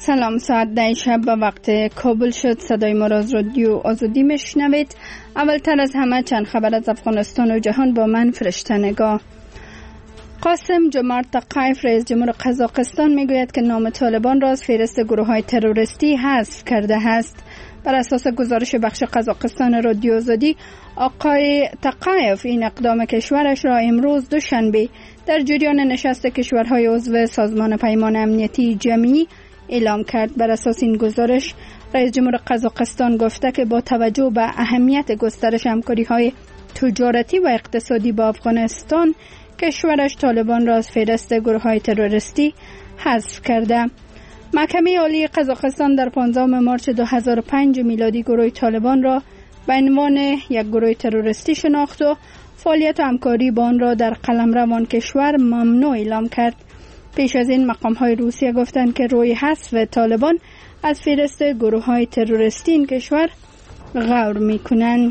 سلام، ساعت 10 شب به وقت کابل شد. صدای ما را از رادیو آزادی میشنوید. اولتر از همه چند خبر از افغانستان و جهان با من فرشته نگاه. قاسم جمارت تقایف رئیس جمهور قزاقستان میگوید که نام طالبان را از فهرست گروه‌های تروریستی حذف کرده است. بر اساس گزارش بخش قزاقستان رادیو آزادی، آقای تقایف این اقدام کشورش را امروز دوشنبه در جریان نشست کشورهای عضو سازمان پیمان امنیتی جمعی اعلام کرد. بر اساس این گزارش، رئیس جمهور قزاقستان گفته که با توجه به اهمیت گسترش همکاری‌های تجارتی و اقتصادی با افغانستان، کشورش طالبان را از فهرست گروه‌های تروریستی حذف کرده. محکمه عالی قزاقستان در 15 مارس 2005 میلادی گروه طالبان را به عنوان یک گروه تروریستی شناخت و فعالیت و همکاری با آن را در قلمرو آن کشور ممنوع اعلام کرد. پیش از این مقام‌های روسیه گفتند که روی حذف طالبان از فهرست گروه‌های تروریستی این کشور غور می‌کنند.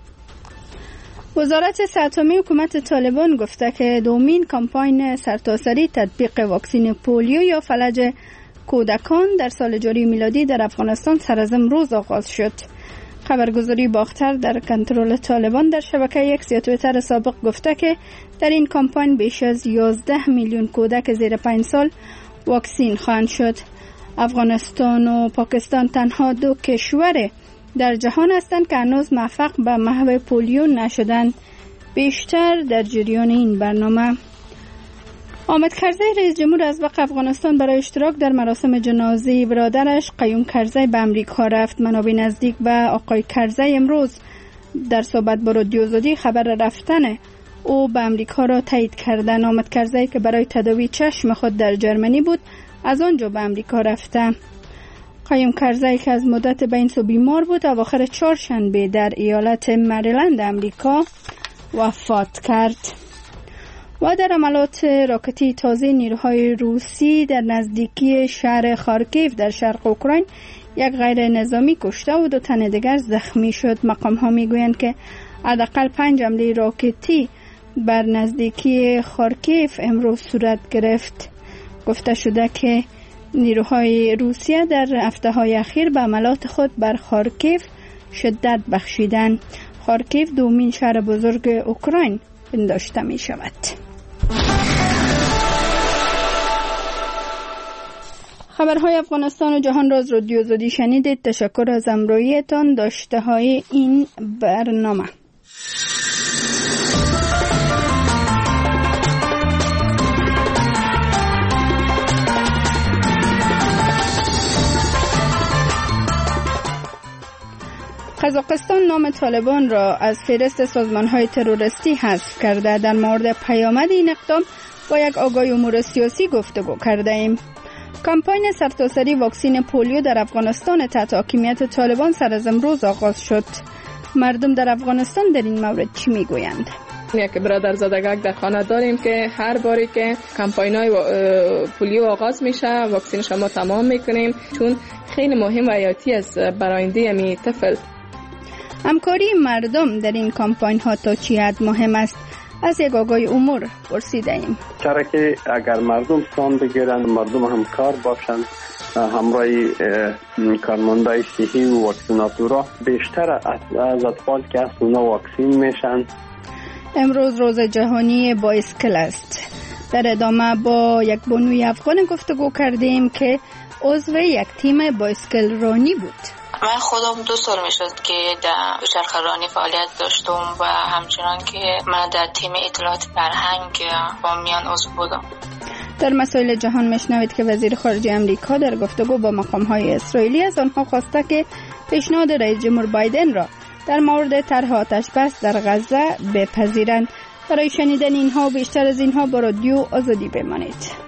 وزارت صحت عامه حکومت طالبان گفته که دومین کمپاین سرتاسری تطبیق واکسن پولیو یا فلج کودکان در سال جاری میلادی در افغانستان سر از امروز آغاز شد. خبرگزاری باختر در کنترل طالبان در شبکه X یا توییتر سابق گفته که در این کمپاین بیش از 11 میلیون کودک زیر 5 سال واکسین خواهند شد. افغانستان و پاکستان تنها دو کشور در جهان هستند که هنوز موفق به محو پولیو نشدند. بیشتر در جریان این برنامه. حامد کرزی رئیس جمهور ازبق افغانستان برای اشتراک در مراسم جنازه برادرش قیوم کرزی به امریکا رفت. منابع نزدیک به آقای کرزی امروز در صحبت با رادیو آزادی خبر رفتن او به امریکا را تایید کردند. حامد کرزی که برای تداوی چشم خود در جرمنی بود، از آنجا به امریکا رفته. قیوم کرزی که از مدت به این سو بیمار بود، اواخر چهارشنبه در ایالت مریلند امریکا وفات کرد. و در عملات راکتی تازه، نیروهای روسی در نزدیکی شهر خارکیف در شرق اوکراین یک غیر نظامی کشته و 2 تن دیگر زخمی شد. مقام ها میگویند که حداقل 5 حمله راکتی بر نزدیکی خارکیف امروز صورت گرفت. گفته شده که نیروهای روسیه در هفته‌های اخیر به عملات خود بر خارکیف شدت بخشیدند. خارکیف دومین شهر بزرگ اوکراین پنداشته می شود. خبرهای افغانستان و جهان را از رادیو آزادی شنیدید. تشکر از همراهیتان. داشته های این برنامه. قزاقستان نام طالبان را از فهرست سازمان‌های تروریستی حذف کرده. در مورد پیامد این اقدام با یک آگاه امور سیاسی گفتگو کرده ایم. کمپاین سرتاسری واکسن پولیو در افغانستان تحت حاکمیت طالبان سر از امروز آغاز شد. مردم در افغانستان در این مورد چی میگویند؟ یک برادرزادگک در خانه داریم که هر باری که کمپاین‌های پولیو آغاز میشه واکسن شما تمام میکنیم، چون خیلی مهم و حیاتی است برای آینده می طفل. همکاری مردم در این کمپاین ها تا چی حد مهم است؟ از یک آگاه امور پرسیده ایم. چرا که اگر مردم سام بگیرن، مردم همکار باشن، همراه کارمندای صحی و واکسیناتورا، بیشتر از اطفال که از اونا واکسین میشن. امروز روز جهانی بایسکل است. در ادامه با یک بانوی افغان گفتگو کردیم که عضو یک تیم بایسکل رانی بود. من خودم 2 سال میشد که در دوچرخه‌رانی فعالیت داشتم و همچنان که من در تیم اطلاعات فرهنگ با میان عضو بودم. در مسائل جهان میشنوید که وزیر خارجه امریکا در گفتگو با مقام‌های اسرائیلی از آنها خواسته که پیشنهاد رئیس جمهور بایدن را در مورد طرح آتش بس در غزه بپذیرند. برای شنیدن اینها و بیشتر از اینها با رادیو آزادی بمانید.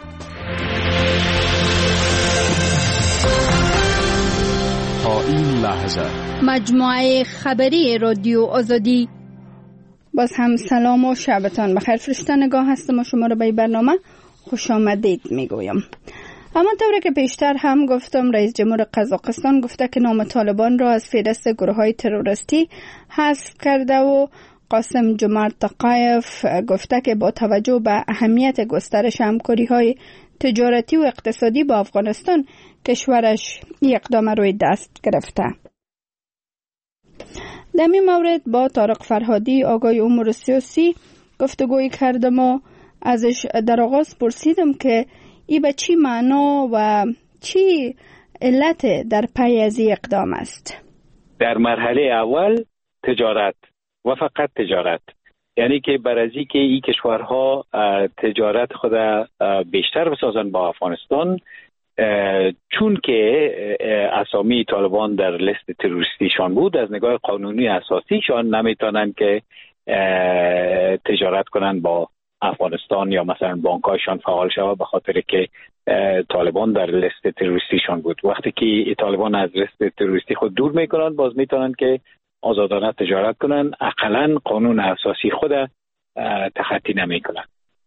تا این لحظه مجموعه خبری رادیو آزادی. باز هم سلام و شبتان بخیر. فرشته نگاه هستم و شما را به برنامه خوش آمدید میگویم. همانطور که پیشتر هم گفتم، رئیس جمهور قزاقستان گفته که نام طالبان را از فهرست گروه‌های تروریستی حذف کرده و قاسم جمارت تقایف گفته که با توجه به اهمیت گسترش همکاری‌های تجارتی و اقتصادی با افغانستان کشورش اقدام روی دست گرفته. در این مورد با طارق فرهادی آگای امور سیاسی گفتگوی کردم و ازش در آغاز پرسیدم که ای به چی معنا و چی علت در پی از اقدام است. در مرحله اول تجارت و فقط تجارت، یعنی که بر از اینکه این کشورها تجارت خود بیشتر بسازن با افغانستان، چون که اسامی طالبان در لیست تروریستیشان بود، از نگاه قانونی اساسیشان نمیتونن که تجارت کنن با افغانستان یا مثلا بانکایشان فعال شود، به خاطر که طالبان در لیست تروریستیشان بود. وقتی که طالبان از لیست تروریستی خود دور میکنن، باز میتونن که آزادانه تجارت کنن، اقلا قانون اساسی خود تخطی نمیکنن.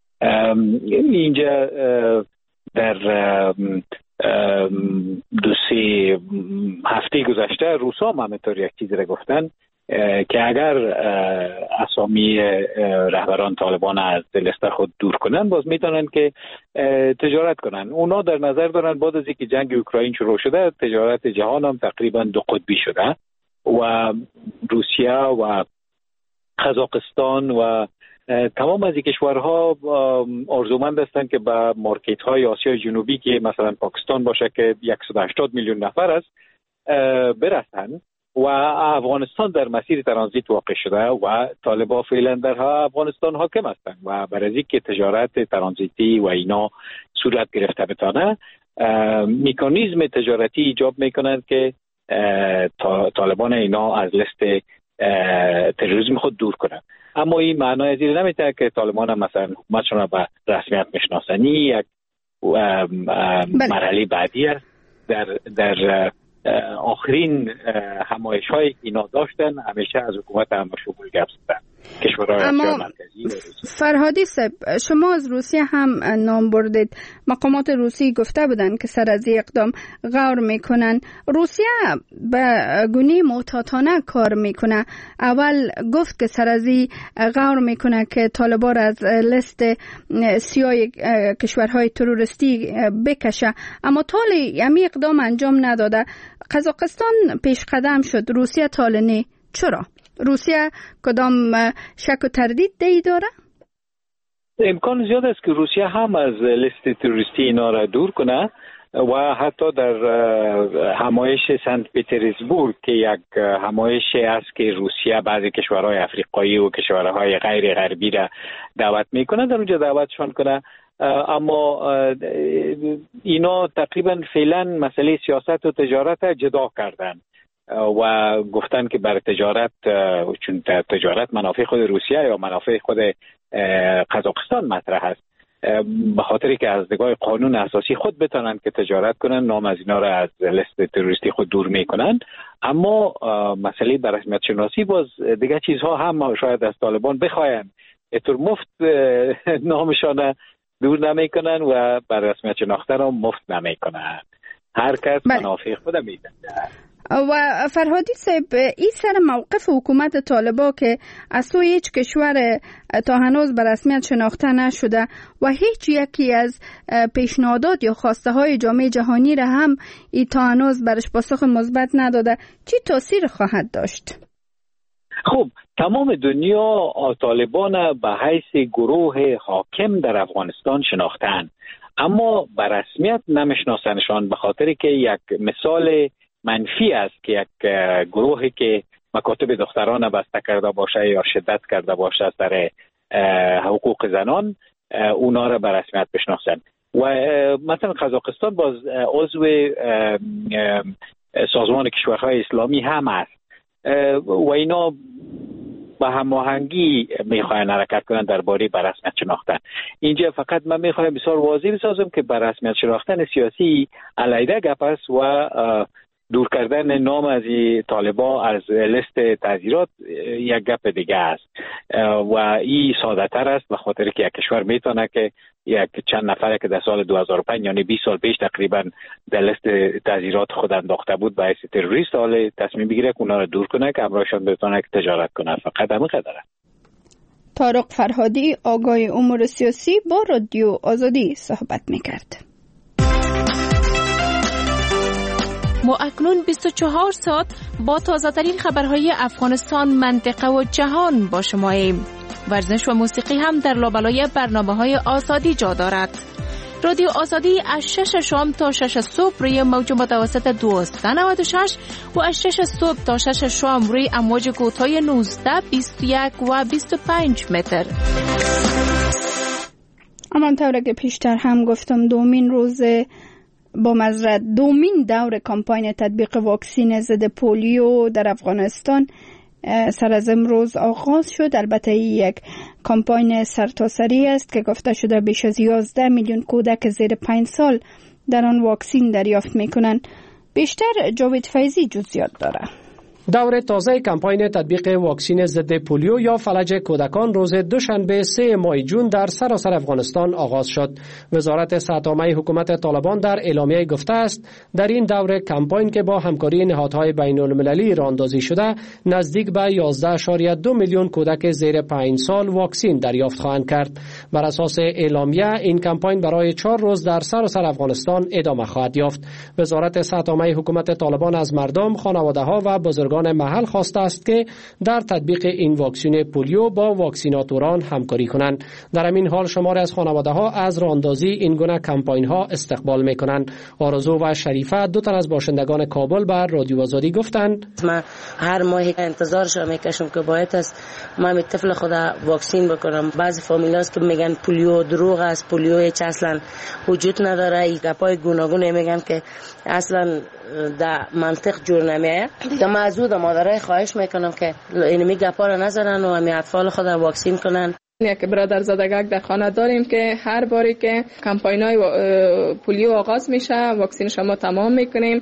اینجا در 2-3 هفته گذشته روسا هم همینطور یک چیزی را گفتن که اگر اسامی رهبران طالبان از لیست خود دور کنن، باز میتونن که تجارت کنن. اونا در نظر دارن بعد از اینکه جنگ اوکراین شروع شده، تجارت جهان هم تقریبا 2 قطبی شده و روسیه و قزاقستان و تمام از این کشورها آرزومند هستند که به مارکت های آسیای جنوبی که مثلا پاکستان باشه که 180 میلیون نفر است برسن، و افغانستان در مسیر ترانزیت واقع شده و طالبان فعلا در افغانستان حاکم هستند و برای اینکه تجارت ترانزیتی و اینا صورت گرفته بتانه، مکانیزم تجارتی ایجاب میکنند که طالبان اینا از لیست تروریسم خود دور کنند. اما این معنای از این نمیده که طالبان هم مثلا حکومتشون را به رسمیت میشناسن. یک مرحله بعدی است. در آخرین همایش های اینا داشتن، همیشه از حکومت هم شمول گپ زدن کشورهای آسیا مرکزی. فرهادی صاحب، شما از روسیه هم نام بردید. مقامات روسی گفته بودن که سر از اقدام غور میکنن. روسیه به گونه محتاطانه کار میکنه. اول گفت که سر از غور میکنه که طالبان از لیست سیاه کشورهای تروریستی بکشه، اما طال همی اقدام انجام نداده. قزاقستان پیش قدم شد، روسیه طال نه. چرا؟ روسیه کدام شک و تردید داره؟ امکان زیاد است که روسیه هم از لیست تروریستی اینا را دور کنه و حتی در همایش سنت پترزبورگ که یک همایش است که روسیه بعضی کشورهای افریقایی و کشورهای غیر غربی را دعوت میکنه، در اونجا دعوتشان کنه. اما اینا تقریبا فعلا مسئله سیاست و تجارت جدا کردن و گفتن که برای تجارت، چون تجارت منافع خود روسیه یا منافع خود قزاقستان مطرح است، به خاطری که از نگاه قانون اساسی خود بتونن که تجارت کنن، نام از اینا را از لیست تروریستی خود دور میکنن. اما مسئله بررسمیت شناسی باز دیگه چیزها هم شاید از طالبان بخواین، اینطور مفت نامشان دور نمیکنن و بررسمیت شناخته را مفت نمیکنن. هر کس منافع خود میدن. و فرهادی صاحب، این سر موقف حکومت طالبان که از سوی هیچ کشور تا هنوز به رسمیت شناخته نشده و هیچ یکی از پیشنهادات یا خواسته های جامعه جهانی را هم ای تا هنوز برش پاسخ مثبت نداده، چی تاثیر خواهد داشت؟ خب، تمام دنیا طالبان به حیث گروه حاکم در افغانستان شناختن، اما به رسمیت نمیشناسنشان، به خاطر که یک مثال منفی است که یک گروهی که مکاتب دختران بسته کرده باشه یا شدت کرده باشه سر حقوق زنان، اونا را به رسمیت بشناسن. و مثلا قزاقستان باز عضو سازمان کشورهای اسلامی هم است و اینا با هماهنگی میخواین حرکت کنن درباره بررسمیت شناختن. اینجا فقط من میخوایم بسیار واضح بسازم که بررسمیت شناختن سیاسی علیحده گپ است و دور کردن نام از طالبان از لیست تعزیرات یک گپ دیگه است و این ساده تر است، به خاطر که یک کشور میتونه که یک چند نفره که در سال 2005 یعنی 20 سال پیش تقریبا در لیست تعزیرات خود انداخته بود به حیث تروریست، حالا تصمیم بگیره که اونا رو دور کنه که همراهشان بتونه که تجارت کنه. فقط همین قدره. طارق فرهادی، آگاه امور سیاسی، با رادیو آزادی صحبت میکرد. ما اکنون 24 ساعت با تازه ترین خبرهای افغانستان، منطقه و جهان با شماییم. ورزش و موسیقی هم در لابلای برنامه‌های آزادی جا دارد. رادیو آزادی از 6 شام تا 6 صبح روی موج متوسط 1296 و از 6 صبح تا 6 شام روی امواج کوتاه 19، 21 و 25 متر. همانطور که پیشتر هم گفتم، دومین دور کمپاین تطبیق واکسن ضد پولیو در افغانستان سر از امروز آغاز شد. البته یک کمپاین سرتاسری است که گفته شده بیش از 11 میلیون کودک زیر 5 سال در آن واکسن دریافت میکنند. بیشتر جاوید فیضی جزئیات داره. دور تازه کمپاین تطبیق واکسن ضد پولیو یا فلج کودکان روز دوشنبه 3 ماه جون در سراسر افغانستان آغاز شد. وزارت صحت عامه حکومت طالبان در اعلامیه گفته است در این دور کمپاین که با همکاری نهادهای بین المللی راهاندازی شده، نزدیک به 11.2 میلیون کودک زیر 5 سال واکسن دریافت خواهند کرد. بر اساس اعلامیه این کمپاین برای 4 روز در سراسر افغانستان ادامه خواهد یافت. وزارت صحت عامه حکومت طالبان از مردم، خانواده‌ها و بزرگان محل خواسته است که در تطبیق این واکسن پولیو با واکسیناتوران همکاری کنند. در همین حال شماری از خانواده‌ها از راهاندازی این گونه کمپاین‌ها استقبال می‌کنند. آرزو و شریفه، دو تن از باشندگان کابل، بر رادیو آزادی گفتند: من هر ماه انتظارش میکشم که باید است من طفل خدا واکسن بکنم. بعضی فامیلاست که میگن پولیو دروغ است، پولیو هیچ اصلا وجود نداره. این گپای گوناگون میگن که اصلا در منطق جور نمیه. دیگه معزود مادرای خواهش میکنم که اینمی گپا رو نزنن و همی اطفال خود واکسن کنن. یک برادر زادگک در خانه داریم که هر باری که کمپاینای پولیو آغاز میشه واکسنش ما تمام میکنیم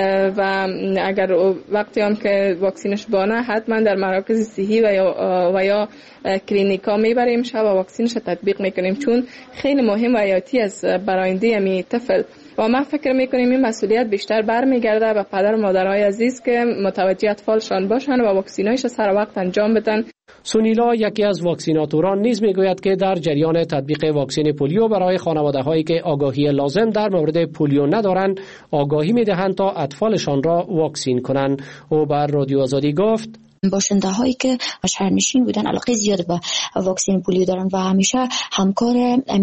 و اگر وقتی هم که واکسنش بانه حتما در مراکز صحی و یا کلینیکا میبریم و واکسنش تطبیق میکنیم، چون خیلی مهم و حیاتی است برای آینده می طفل. و ما فکر میکنیم این مسئولیت بیشتر برمیگرده به پدر و مادرای عزیز که متوجه اطفالشان باشن و واکسینایش سر وقت انجام بدن. سونیلا، یکی از واکسیناتوران، نیز میگوید که در جریان تطبیق واکسن پولیو برای خانواده‌هایی که آگاهی لازم در مورد پولیو ندارند آگاهی میدهند تا اطفالشان را واکسن کنند. او بر رادیو آزادی گفت: باشنده هایی که شهرنشین بودن علاقه زیاد به واکسن پولیو دارن و همیشه همکار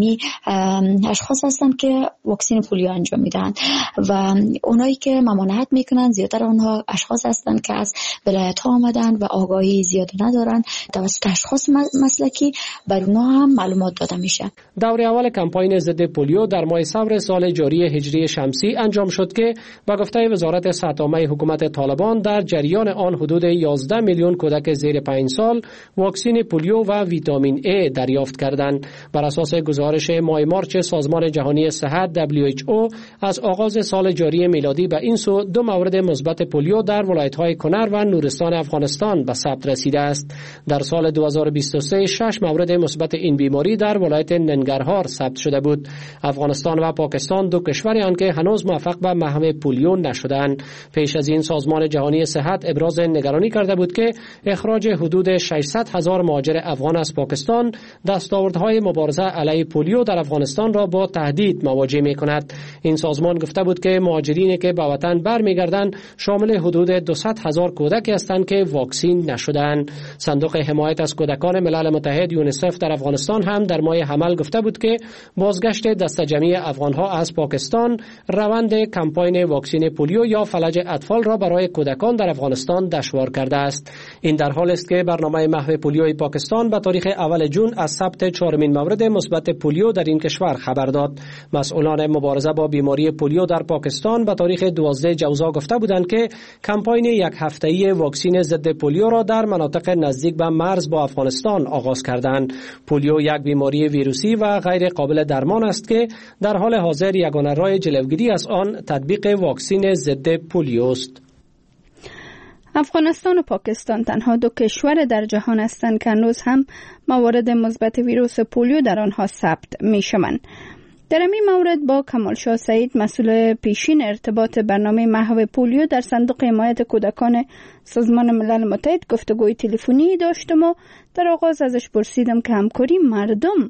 اشخاص هستن که واکسن پولیو انجام میدن و اونایی که ممانعت میکنن زیادتر اونها اشخاص هستن که از ولایت ها آمدن و آگاهی زیاد ندارن. توسط اشخاص مسلکی بر اونها هم معلومات داده میشه. دور اول کمپاین ضد پولیو در ماه صفر سال جاری هجری شمسی انجام شد که به گفته وزارت صحت عامه حکومت طالبان در جریان آن حدود 11 میلیون کودک زیر 5 سال واکسن پولیو و ویتامین A دریافت کردند. بر اساس گزارش ماه مارچ سازمان جهانی صحت WHO از آغاز سال جاری میلادی به این سو 2 مورد مثبت پولیو در ولایت‌های کنر و نورستان افغانستان به ثبت رسیده است. در سال 2023 6 مورد مثبت این بیماری در ولایت ننگرهار ثبت شده بود. افغانستان و پاکستان دو کشوری هستند که هنوز موفق به محو پولیو نشدند. پیش از این سازمان جهانی صحت ابراز نگرانی کرده بود که اخراج حدود 600,000 مهاجر افغان از پاکستان دستاوردهای مبارزه علیه پولیو در افغانستان را با تهدید مواجه می‌کند. این سازمان گفته بود که مهاجرینی که به وطن برمیگردند شامل حدود 200,000 کودک هستند که واکسن نشده‌اند. صندوق حمایت از کودکان ملل متحد یونیسف در افغانستان هم در ماه حمل گفته بود که بازگشت دسته جمعی افغان‌ها از پاکستان روند کمپاین واکسن پولیو یا فلج اطفال را برای کودکان در افغانستان دشوار کرده است. این در حال است که برنامه محو پولیوی پاکستان به تاریخ اول جون از ثبت 4مین مورد مثبت پولیو در این کشور خبر داد. مسئولان مبارزه با بیماری پولیو در پاکستان به تاریخ 12 جوزا گفته بودند که کمپاین یک هفته‌ای واکسن ضد پولیو را در مناطق نزدیک به مرز با افغانستان آغاز کردند. پولیو یک بیماری ویروسی و غیر قابل درمان است که در حال حاضر یگانه راه جلوگیری از آن تطبیق واکسن ضد پولیو است. افغانستان و پاکستان تنها دو کشور در جهان هستند که هنوز هم موارد مثبت ویروس پولیو در آنها ثبت می‌شوند. در این مورد با کمال شاه سعید، مسئول پیشین ارتباط برنامه محو پولیو در صندوق حمایت کودکان سازمان ملل متحد گفتگوی تلفنی داشتم و در آغاز ازش پرسیدم که همکاری مردم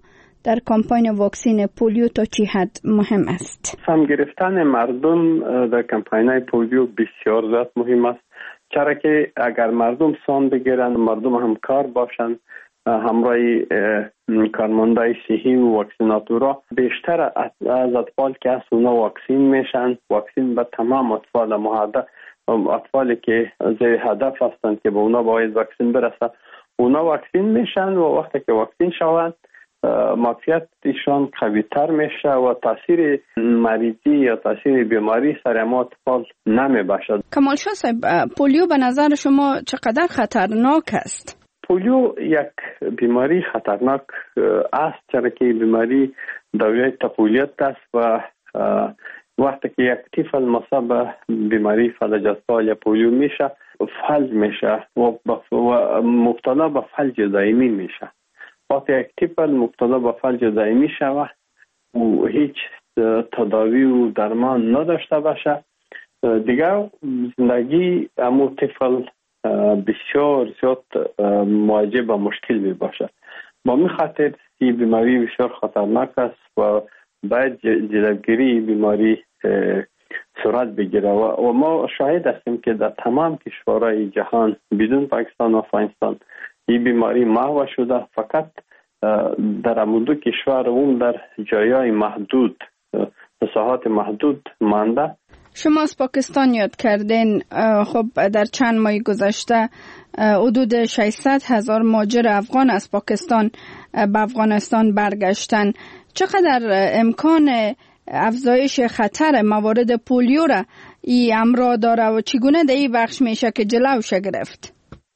در کمپاین واکسین پولیو تا چی حد مهم است؟ سهم گرفتن مردم در کمپاین پولیو بسیار زیاد مهم است، چرا که اگر مردم سهم بگیرن، مردم همکار باشن، همراه کارمندای صحی و واکسیناتورا، بیشتر از اطفال که از اونا واکسین میشن. واکسین به تمام اطفالی که زیر هدف هستند که به اونا باید واکسین برسه، اونا واکسین میشن و وقتی که واکسین شوند معافیت ایشان قوی‌تر میشه و تاثیر مریضی یا تاثیر بیماری سر ما اطفال نمی باشد. کمال شاه صاحب، پولیو به نظر شما چقدر خطرناک است؟ پولیو یک بیماری خطرناک است، چرا که بیماری دوای طفولیت است و وقتی که یک طفل مصاب به بیماری فلج‌اطفال یا پولیو میشه، فلج میشه و مبتلا به فلج دائمی میشه. وقتی یک طفل مبتلا به فلج دائمی شود و هیچ تداوی و درمان نداشته باشه، دیگر زندگی امو طفل بسیار زیاد مواجه با مشکل می باشد. با می خاطر این بیماری بسیار خطرناک است و باید جلوگیری بیماری صورت بگیره و ما شاهد هستیم که در تمام کشورهای جهان بدون پاکستان و افغانستان این بیماری محو شده. فقط در دو کشور اون در جایهای محدود، مساحات محدود مانده. شما از پاکستان یاد کردین. خب در چند ماه گذشته حدود 600,000 مهاجر افغان از پاکستان به افغانستان برگشتن. چقدر امکان افزایش خطر موارد پولیو را این امر داره و چگونه در این بخش میشه که جلوش گرفت؟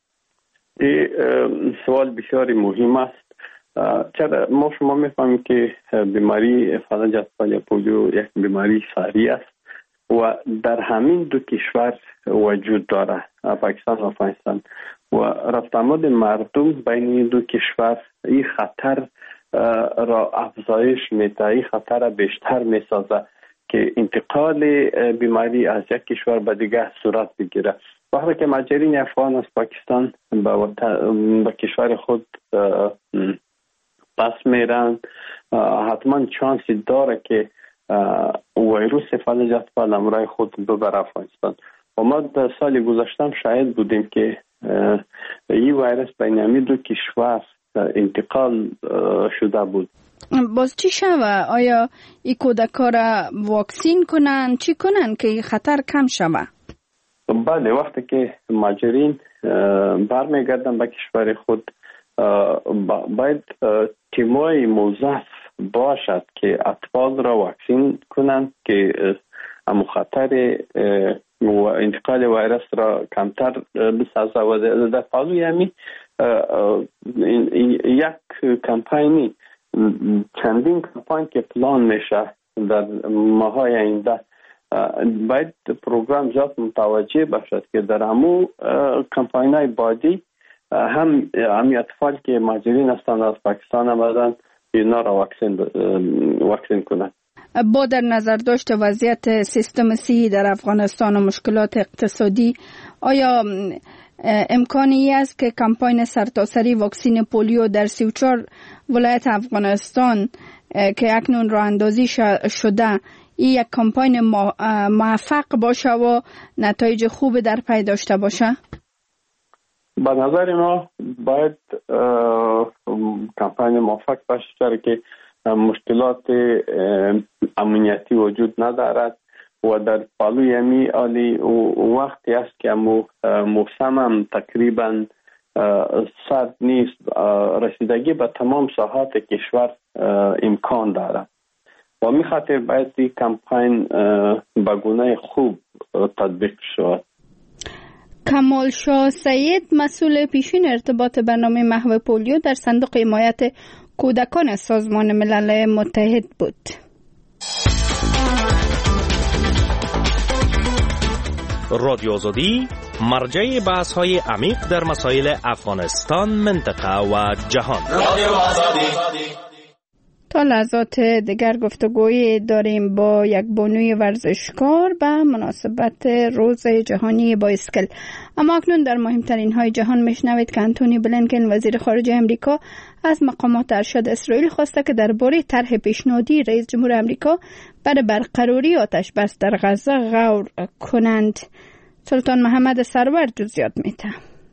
این سوال بسیار مهم است، چرا ما شما میفهمیم که بیماری فلج اطفال یا پولیو یک بیماری ساری است و در همین دو کشور وجود داره، پاکستان و افغانستان، و رفت آمد مردم بین این دو کشور این خطر را افزایش میده، این خطر را بیشتر میسازه که انتقال بیماری از یک کشور به دیگه صورت بگیره. وقتی که مهاجرین افغان از پاکستان به کشور خود پس میرن، حتما چانسی داره که ویروس فلج اطفال همراه خود ببره افغانستان. و ما در سال گذشته شاهد بودیم که این ویروس بین همین دو کشور انتقال شده بود. باز چی شوه؟ آیا این کودکا را واکسین کنن؟ چی کنن که این خطر کم شوه؟ بله، وقتی که مهاجرین برمیگردن به کشور خود باید تیمای موظف باشد که اطفال را واکسین کنند که خطر انتقال ویروس را کمتر بسازه. و در پالوی همی یک کمپاینی، چندین کمپاین که پلان میشه در ماهای آینده، باید پروگرام زیاد متوجه باشد که در همو کمپاینای بعدی هم اطفال که مهاجرین هستند از پاکستان آمدن اینا را واکسین کنند. با در نظر داشت وضعیت سیستم صحی در افغانستان و مشکلات اقتصادی، آیا امکانی است که کمپاین سرتاسری واکسین پولیو در 34 ولایت افغانستان که اکنون راه اندازی شده این یک کمپاین موفق باشه و نتایج خوب در پی داشته باشه؟ به نظر ما باید کمپاین موفق باشه، چرا که مشکلات امنیتی وجود ندارد و در پالوی همی عالی وقتی است که موسم هم تقریبا سرد نیست، رسیدگی به تمام ساحات کشور امکان دارد و می خاطر باید این کمپاین به گونه خوب تطبیق شود. کمال شاه سید، مسئول پیشین ارتباط برنامه محو پولیو در صندوق حمایت کودکان سازمان ملل متحد بود. رادیو آزادی مرجع بحث‌های عمیق در مسائل افغانستان، منطقه و جهان. رادیو آزادی. تا لحظات دیگر گفتگوی داریم با یک بانوی ورزشکار به مناسبت روز جهانی بایسکل. اما اکنون در مهمترین های جهان میشنوید که انتونی بلینکن وزیر خارجه امریکا از مقامات ارشد اسرائیل خواسته که درباره طرح پیشنهادی رئیس جمهور امریکا برای برقراری آتش بس در غزه غور کنند. سلطان محمد سرور جزئیات میده.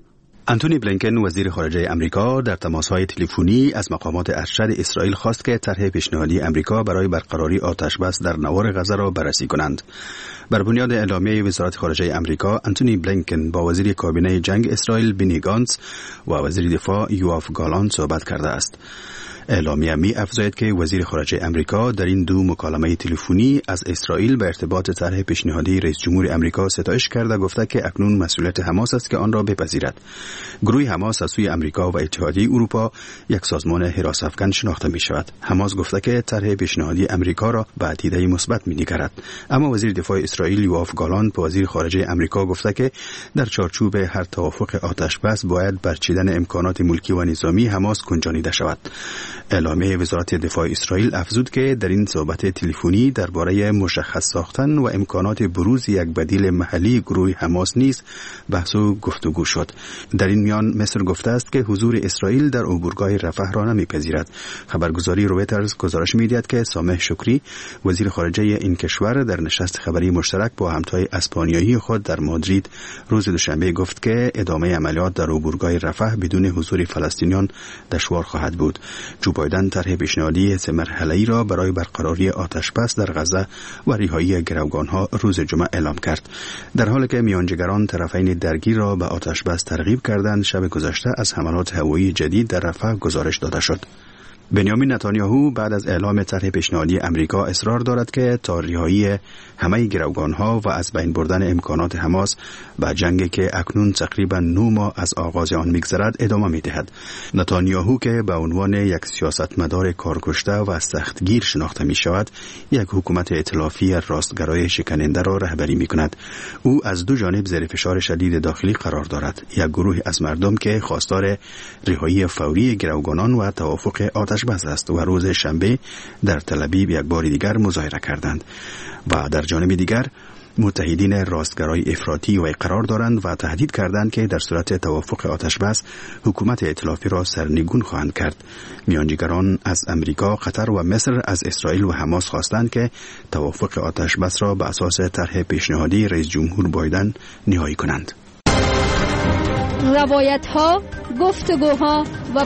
انتونی بلینکن وزیر خارجه امریکا در تماس‌های تلفنی از مقامات ارشد اسرائیل خواست که طرح پیشنهادی امریکا برای برقراری آتش‌بس در نوار غزه را بررسی کنند. بر بنیاد اعلامیه وزارت خارجه امریکا، انتونی بلینکن با وزیر کابینه جنگ اسرائیل بنی گانتز و وزیر دفاع یواف گالانت صحبت کرده است. اعلامیه می افزاید که وزیر خارجه امریکا در این دو مکالمه تلفنی از اسرائیل به ارتباط طرح پیشنهادی رئیس جمهور امریکا ستایش کرده، گفته که اکنون مسئولیت حماس است که آن را بپذیرد. گروه حماس از سوی امریکا و اتحادیه اروپا یک سازمان حراس افکن شناخته می شود. حماس گفته که طرح پیشنهادی امریکا را به دیده مثبت می نگرد. اما وزیر دفاع اسرائیل یواف گالانت به وزیر خارجه امریکا گفته که در چارچوب هر توافق آتش‌بس باید برچیدن امکانات ملکی و نظامی حماس گنجانیده شود. اعلامیه وزارت دفاع اسرائیل افزود که در این صحبت تلفنی درباره مشخص ساختن و امکانات بروز یک بدیل محلی گروه حماس نیز بحث و گفتگو شد. در این میان مصر گفته است که حضور اسرائیل در عبورگاه رفح را نمیپذیرد. خبرگزاری رویترز گزارش می‌دهد که سامح شکری وزیر خارجه این کشور در نشست خبری مشترک با همتای اسپانیایی خود در مادرید روز دوشنبه گفت که ادامه عملیات در عبورگاه رفح بدون حضور فلسطینیان دشوار خواهد بود. جو بایدن طرح پیشنهادی 3 مرحله‌ای را برای برقراری آتش‌بس در غزه و رهایی گروگان‌ها روز جمعه اعلام کرد. در حالی که میانجیگران طرفین درگیر را به آتش‌بس ترغیب کردند، شب گذشته از حملات هوایی جدید در رفح گزارش داده شد. بنیامین نتانیاهو بعد از اعلام طرح پیشنهادی امریکا اصرار دارد که تا رهایی همه گروگان‌ها و از بین بردن امکانات حماس به جنگی که اکنون تقریبا 9 ماه از آغاز آن می‌گذرد ادامه می‌دهد. نتانیاهو که به عنوان یک سیاستمدار کارکشته و سختگیر شناخته می‌شود، یک حکومت ائتلافی راستگرای شکننده را رهبری می‌کند. او از دو جانب زیر فشار شدید داخلی قرار دارد. یک گروه از مردم که خواستار رهایی فوری گروگانان و توافق آتش‌بس است و روز شنبه در تل‌آویو یک بار دیگر مظاهره کردند و در جانب دیگر متحدین راستگرای افراطی و قرار دارند و تهدید کردند که در صورت توافق آتش‌بس حکومت ائتلافی را سرنگون خواهند کرد. میانجیگران از امریکا، قطر و مصر از اسرائیل و حماس خواستند که توافق آتش‌بس را به اساس طرح پیشنهادی رئیس جمهور بایدن نهایی کنند. روایت‌ها، گفتگوها و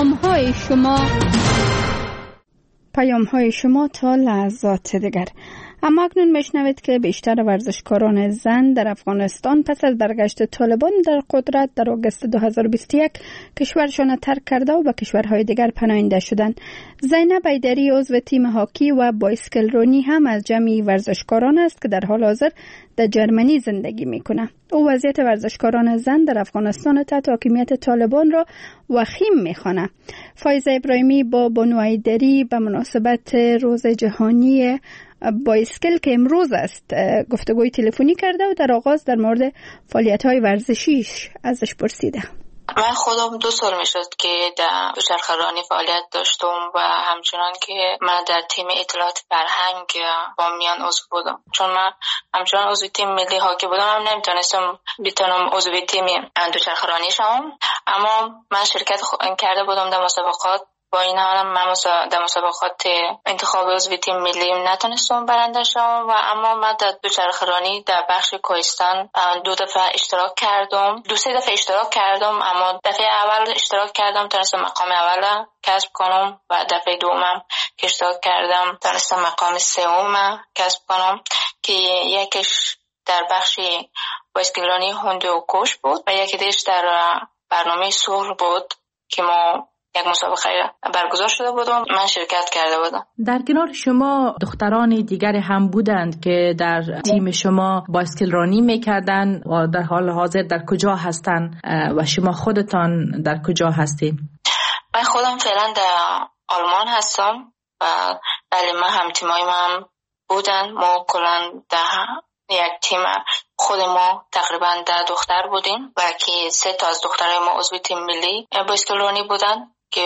پیام‌های شما تا لحظات دیگر. اما اکنون میشنوید که بیشتر ورزشکاران زن در افغانستان پس از برگشت طالبان در قدرت در آگوست 2021 کشورشان ترک کرده و به کشورهای دیگر پناهنده شدند. زینب ایدری عضو تیم هاکی و بایسکل رانی هم از جمعی ورزشکاران است که در حال حاضر در جرمنی زندگی میکنه. او وضعیت ورزشکاران زن در افغانستان تحت حاکمیت طالبان را وخیم میخوانه. فایزه ابراهیمی با بانو ایدری به مناسبت روز جهانی بایسکل که امروز است گفتگوی تلفنی کرده و در آغاز در مورد فعالیت‌های ورزشیش ازش پرسیده. من خودم 2 سال میشد که در دوچرخه رانی فعالیت داشتم و همچنان که من در تیم اطلاعات فرهنگ با میان عضو بودم. چون من همچنان عضو تیم ملی هاکی بودم، هم نمیتونستم بتونم عضو تیم دوچرخه رانی شم، اما من شرکت کرده بودم در مسابقات. با این حال من در مسابقات انتخاب عضو تیم ملی نتونستم برنده شم و اما من در دوچرخه رانی در بخش کوهستان 2 دفعه اشتراک کردم، 2-3 دفعه اشتراک کردم، اما دفعه اول اشتراک کردم تونستم مقام اول کسب کنم و دفعه دومم که اشتراک کردم تونستم مقام 3 کسب کنم که یکیش در بخش بایسکل رانی هوندو کوش بود و یکی دیش در برنامه سور بود که ما یک مسابقه برگزار شده بودم، من شرکت کرده بودم. در کنار شما دختران دیگر هم بودند که در تیم شما بایسکل رانی میکردن و در حال حاضر در کجا هستند و شما خودتان در کجا هستید؟ من خودم فعلا در آلمان هستم و بله من هم تیمای من بودن. ما کلا در یک تیم خود ما تقریبا 10 دختر بودیم و که 3 تا از دخترای ما عضو تیم ملی بایسکل رانی بودن که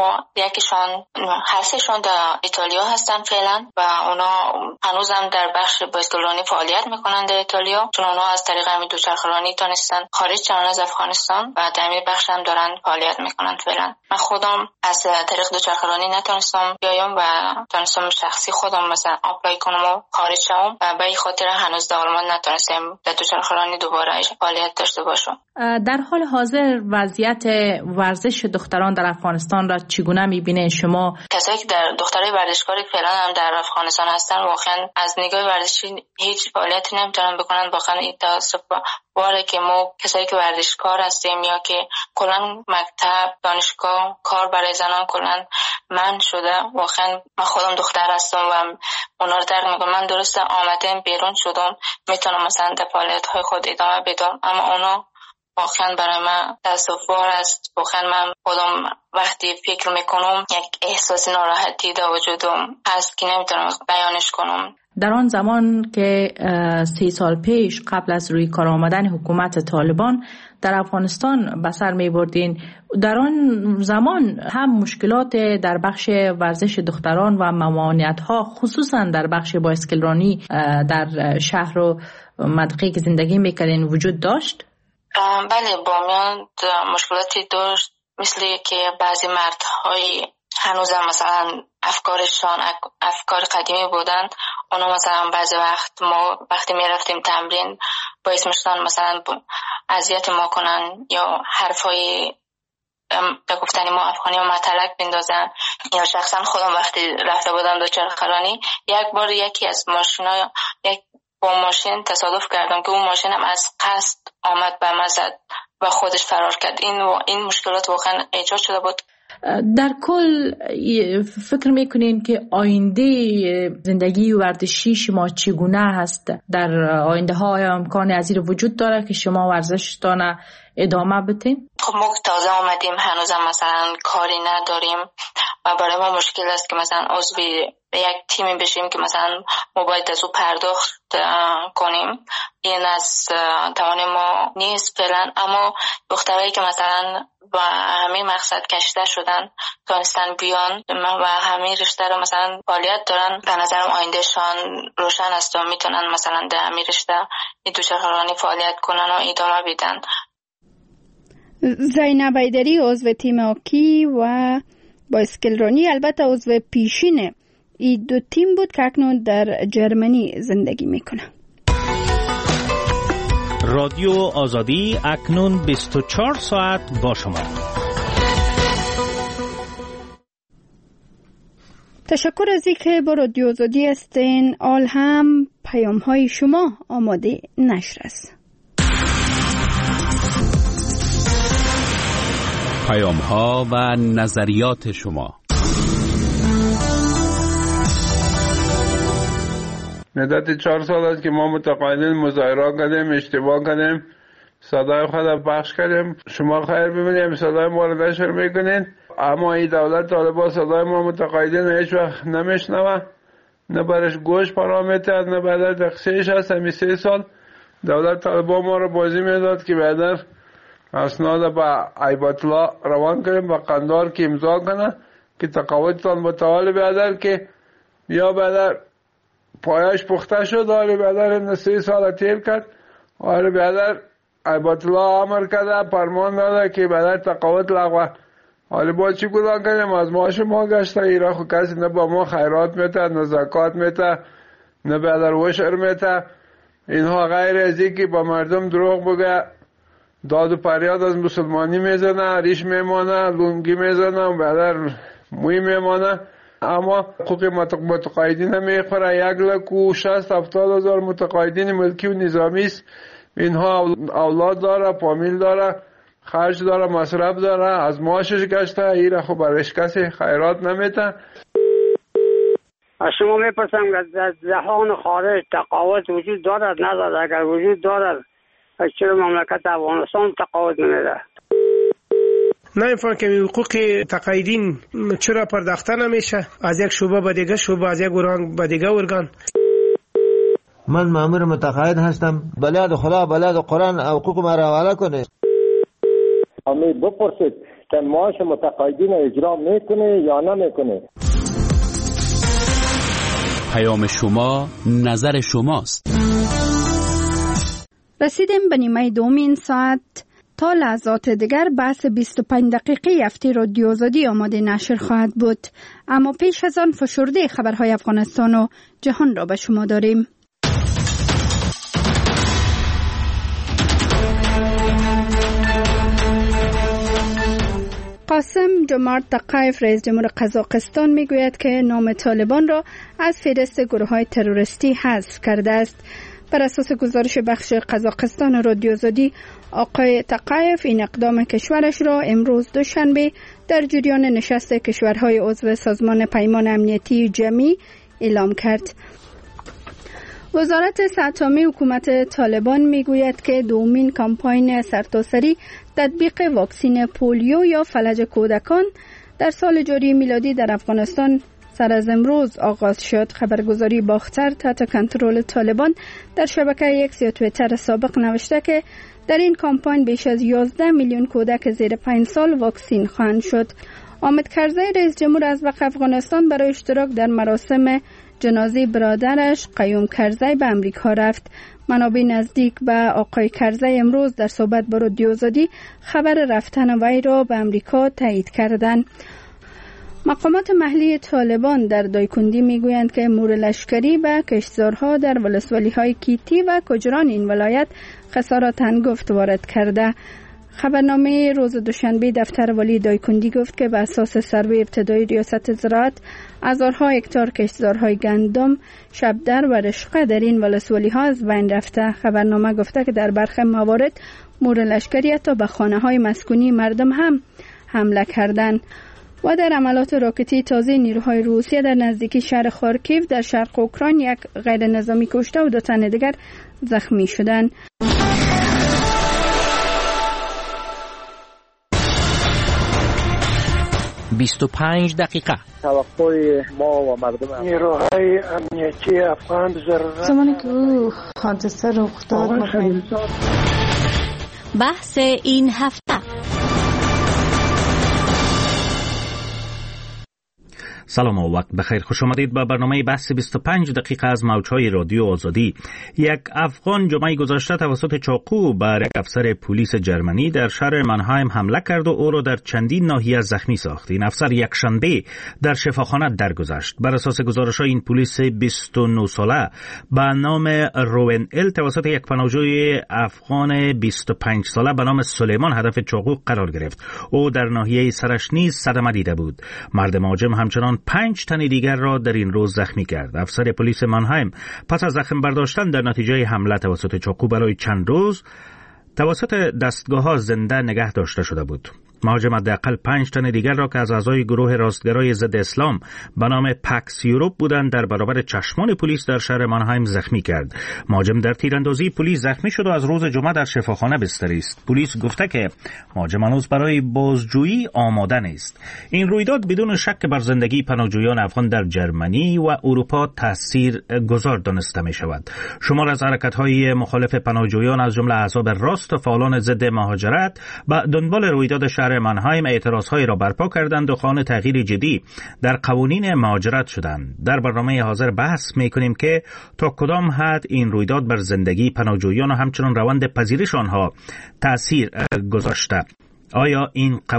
یکیشان هستشون در ایتالیا هستن فعلا و اونا هنوزم در بخش بایسکلرانی فعالیت میکنن در ایتالیا، چون اونا از طریق همین دوچرخه‌رانی تونستن خارج شدن از افغانستان و در این بخش هم دارن فعالیت میکنن فعلا. من خودم از طریق دوچرخه‌رانی نتونستم بیایم و تونستم شخصی خودم مثلا اپلای کنم و خارج شوم و به این خاطر هنوز در آلمان نتونستم در دوچرخه‌رانی دوباره فعالیت داشته باشم. در حال حاضر وضعیت ورزش دختران در افغانستان را چگونه می‌بینید شما؟ کسایی که در دخترای ورزشکاری فعلا هم در افغانستان هستن واقعا از نگاه ورزشی هیچ فعالیتی نمیتونن بکنن. واقعا این تاسف واره که ما کسایی که ورزشکار هستیم یا که کلا مکتب، دانشگاه، کار برای زنان کلا من شده. واقعا من خودم دختر هستم و اونا رو درک میکنم. من درسته آمدم بیرون شدم، میتونم مثلا در فعالیت‌های خود ادامه بدم، اما اونا واقعا برای من تاسف‌بار است. واقعا من خودم وقتی فکر میکنم یک احساس ناراحتی در وجودم هست که نمیتونم بیانش کنم. در آن زمان که 3 سال پیش قبل از روی کار آمدن حکومت طالبان در افغانستان به سر می بردین، در آن زمان هم مشکلات در بخش ورزش دختران و ممانعت ها خصوصا در بخش بایسکلرانی در شهر و منطقه‌ای که زندگی میکردین وجود داشت؟ بله، با میان مشکلاتی داشت، مثل که بعضی مردهای هنوز هم مثلا افکارشان افکار قدیمی بودن. اونا مثلا بعضی وقت ما وقتی می رفتیم تمرین باعث میشدن مثلا اذیت ما کنن یا حرفای به گفتن ما افغانی و مطلق بندازن. یا شخصا خودم وقتی رفته بودم دوچرخه‌رانی یک بار یکی از ماشینای با ماشین تصادف کردم که اون ماشین هم از قصد آمد به مزد و خودش فرار کرد. این مشکلات واقعا ایجاد شده بود. در کل فکر میکنین که آینده زندگی ورزشی شما چگونه هست؟ در آینده ها امکان ازیر وجود داره که شما ورزشتان ادامه بدین؟ خب ما تازه آمدیم، هنوز هم مثلا کاری نداریم و برای ما مشکل است که مثلا عضو یک تیمی بشیم که مثلا ما باید از او پرداخت کنیم. این از توان ما نیست فعلا، اما دخترایی که مثلا با همین مقصد کشیده شدن تونستن بیان و همین رشته رو مثلا فعالیت دارن، به نظرم آیندهشان روشن است و میتونن مثلا در همین رشته این دوچرخه‌رانی فعالیت کنن و ادامه بدن. زینب ایدری عضو تیم هاکی و بایسکلرانی، البته عضو پیشین این دو تیم بود که اکنون در جرمنی زندگی میکنه. رادیو آزادی اکنون 24 ساعت با شما. تشکر از اینکه با رادیو آزادی هستین. آل هم پیام های شما آماده نشر است. پیام ها و نظریات شما. مدت 4 سال است که ما متقاعدین مظاهره کردیم، اشتباه کردیم، صدای خود پخش کردیم. شما خیر ببینید صدای ما رو نشر میکنین، اما این دولت طالبان صدای ما متقاعدین هیچ وقت نمیشنوه، نه برش گوش پرامیته، نه بعد تقصیرش هست. همین 3 سال دولت طالبان ما رو بازی میداد که بعد اسناد با ایبت الله روان کنیم با قندار که امضا کنه که تقاعدتان متعال بیادر که یا بعد پایش پخته شد. حالی بیادر 3 سال تیر کرد. حالی بیادر ایبت الله امر کرده، فرمان داده که بعد تقاعد لغوه. حالی با چی کدان کنیم؟ از معاش ما گشته. ایرا خود کسی نه با ما خیرات میته، نه زکات میته، نه بیادر وشر میته. اینها غیر از این که با مردم دروغ بگه، داد و پریاد از مسلمانی میزنه، ریش میمانه، لونگی میزنه و بعد موی میمانه. اما حقوق متقاعدین میخوره. 1,60,000 متقاعدین ملکی و نظامی است. اینها اولاد داره، فامیل داره، خرج داره، مصرف داره، از معاشش گشته. ایره خب برش کسی خیرات نمیته. از شما میپرسم که از جهان خارج تقاعد وجود دارد ندارد؟ اگر وجود دارد چرا مملکت افغانستان تقاعد نمیده؟ نمیفهم که حقوق تقاعدین چرا پرداخته نمیشه از یک شعبه به دیگه شعبه، از یک ارگان به دیگه ارگان. من مأمور متقاعد هستم، بلد خدا بلد قرآن حقوق ما را حواله کنه. امید بپرسید که معاش متقاعدین اجرا میکنه یا نمیکنه. پیام شما نظر شماست. رسیدیم به نیمه دومین ساعت. تا لحظات دیگر بحث 25 دقیقه هفته رادیو آزادی آماده نشر خواهد بود، اما پیش از آن فشرده خبرهای افغانستان و جهان را به شما داریم. قاسم جمارت تقایف رئیس جمهور قزاقستان میگوید که نام طالبان را از فهرست گروه‌های تروریستی حذف کرده است. بر اساس گزارش بخش قزاقستان رادیو آزادی، آقای تقایف این اقدام کشورش را امروز دوشنبه در جریان نشست کشورهای عضو سازمان پیمان امنیتی جمعی اعلام کرد. وزارت سه‌تامه حکومت طالبان میگوید که دومین کمپاین سرتاسری تطبیق واکسن پولیو یا فلج کودکان در سال جاری میلادی در افغانستان سر از امروز آغاز شد. خبرگزاری باختر تحت کنترل طالبان در شبکه ایکس یا توییتر سابق نوشته که در این کمپاین بیش از 11 میلیون کودک زیر 5 سال واکسین خواهند شد. حامد کرزی رئیس جمهور ازبق افغانستان برای اشتراک در مراسم جنازه برادرش قیوم کرزی به امریکا رفت. منابع نزدیک به آقای کرزی امروز در صحبت با رادیو آزادی خبر رفتن وی را به امریکا تایید کردند. مقامات محلی طالبان در دایکندی میگویند که امور لشکری به کشتزارها در ولسوالی‌های کیتی و کجران این ولایت خسارات هنگفت وارد کرده. خبرنامه روز دوشنبه دفتر والی دایکندی گفت که به اساس سروی ابتدایی ریاست زراعت هزارها هکتار کشتزارهای گندم، شبدر و رشقه در این ولسوالی‌ها از بین رفته. خبرنامه گفته که در برخی موارد امور لشکری حتی به خانه‌های مسکونی مردم هم حمله کردند. و در عملات راکتی تازه نیروهای روسیه در نزدیکی شهر خارکیو در شرق اوکراین یک غیر نظامی کشته و 2 تن دیگر زخمی شدند. 25 دقیقه. توقع ما و مردم نیروهای امنیتی افغان زمانی که او حادثه رخ داد بحث این هفته. سلام و وقت بخیر، خوش آمدید به برنامه بحث 25 دقیقه از موجهای رادیو آزادی. یک افغان جمعه گذشته توسط چاقو بر یک افسر پلیس جرمنی در شهر منهایم حمله کرد و او را در چندین ناحیه زخمی ساخت. این افسر یک شنبه در شفاخانه درگذشت. بر اساس گزارش‌های این پلیس 29 ساله به نام روین ال توسط یک پناهجوی افغان 25 ساله به نام سلیمان هدف چاقو قرار گرفت. او در ناحیه سرش نیز صدمه دیده بود. مرد مهاجم همچنان 5 تن دیگر را در این روز زخمی کرد. افسر پلیس منهایم پس از زخم برداشتن در نتیجه حمله توسط چاقو برای چند روز توسط دستگاه‌ها زنده نگه داشته شده بود. مهاجم حداقل 5 تن دیگر را که از اعضای گروه راستگرای ضد اسلام به نام پکس یوروپ بودند در برابر چشمان پلیس در شهر منهایم زخمی کرد. مهاجم در تیراندازی پلیس زخمی شد و از روز جمعه در شفاخانه بستری است. پلیس گفته که مهاجم هنوز برای بازجویی آماده نیست. این رویداد بدون شک بر زندگی پناهجویان افغان در جرمنی و اروپا تاثیر گذار دانسته می شود. شمار از حرکت‌های مخالف پناهجویان از جمله احزاب راست و فعالان ضد مهاجرت به دنبال رویداد شهر منهایم اعتراضهایی را برپا کردند و خواهان تغییر جدی در قوانین مهاجرت شدند. در برنامه حاضر بحث می‌کنیم که تا کدام حد این رویداد بر زندگی پناهجویان و همچنین روند پذیرش آنها تأثیر گذاشته. آیا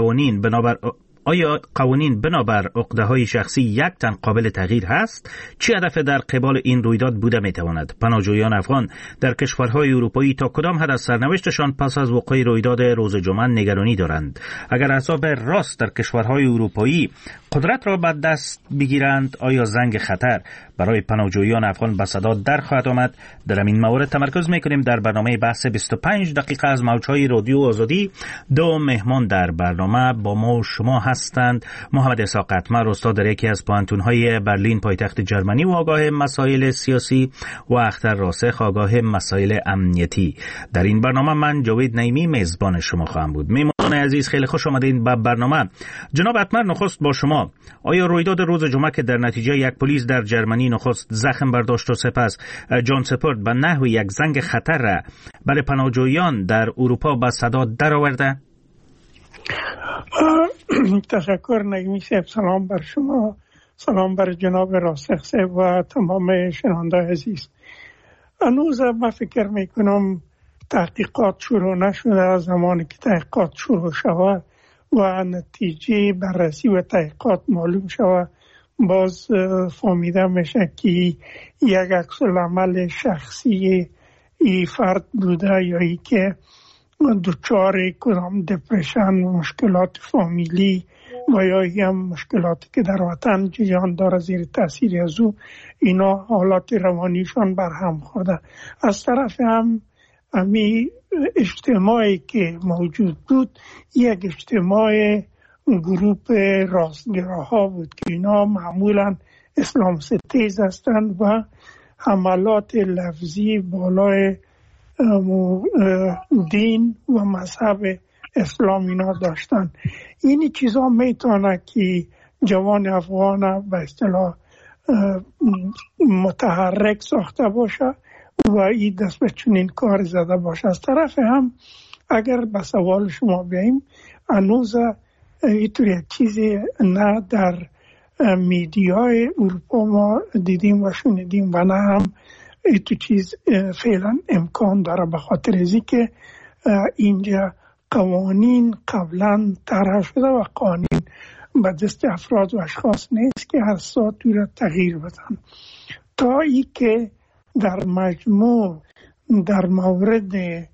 قوانین بنابر عقده‌های شخصی یک تن قابل تغییر هست؟ چه هدف در قبال این رویداد بوده می‌تواند؟ پناهجویان افغان در کشورهای اروپایی تا کدام حد از سرنوشتشان پس از وقوع رویداد روز جمعه نگرانی دارند؟ اگر احزاب راست در کشورهای اروپایی قدرت را به دست بگیرند، آیا زنگ خطر برای پناهجویان افغان به صدا در خواهد آمد؟ در این مورد تمرکز می‌کنیم در برنامه بحث 25 دقیقه از موجهای رادیو آزادی. 2 مهمان در برنامه با ما شما هستند. محمد اسحاق قطمر، استاد در یکی از پانتون‌های برلین پایتخت جرمنی و آگاه مسائل سیاسی، و اختر راسخ، آگاه مسائل امنیتی. در این برنامه من جاوید نعیمی میزبان شما خواهم بود. مهمان عزیز، خیلی خوش آمدید به برنامه. جناب قطمر، نخست با شما. آیا رویداد روز جمعه که در نتیجه یک پلیس در جرمنی نخست زخم برداشت و سپس جان سپرد به نحو یک زنگ خطر برای پناهجویان در اروپا به صدا درآورده؟ تشکر نگمی صاحب. سلام بر شما، سلام بر جناب راسخ صاحب و تمام شنونده عزیز. هنوز من فکر میکنم تحقیقات شروع نشده. از زمانی که تحقیقات شروع شود و نتیجه بررسی و تحقیقات معلوم شود، باز فهمیده میشه که یک عکس العمل شخصی ای فرد بوده یا ای که دچار کدام دپرشن، مشکلات فامیلی و یا هم مشکلاتی که در وطن جریان داره زیر تاثیر از او، اینا حالات روانیشان برهم خورده. از طرف هم امی اجتماعی که موجود بود یک اجتماع گروپ راستگراها بود که اینا معمولا اسلام ستیز هستند و حملات لفظی بالای دین و مذهب اسلام اینا داشتن. اینی چیزا میتونه که جوان افغان به اصطلاح متحرک ساخته باشه و این دست به چنین کار زده باشه. از طرف هم اگر به سوال شما بیاییم، هنوز اینطور یک چیزی نه در میدیای اروپا ما دیدیم و شنیدیم و نه هم این چیز فعلا امکان داره، به خاطر ازی که اینجا قوانین قبلا طرح شده و قوانین به دست افراد و اشخاص نیست که هر ساعت را تغییر بدن. تا ای که در مجموع در مورد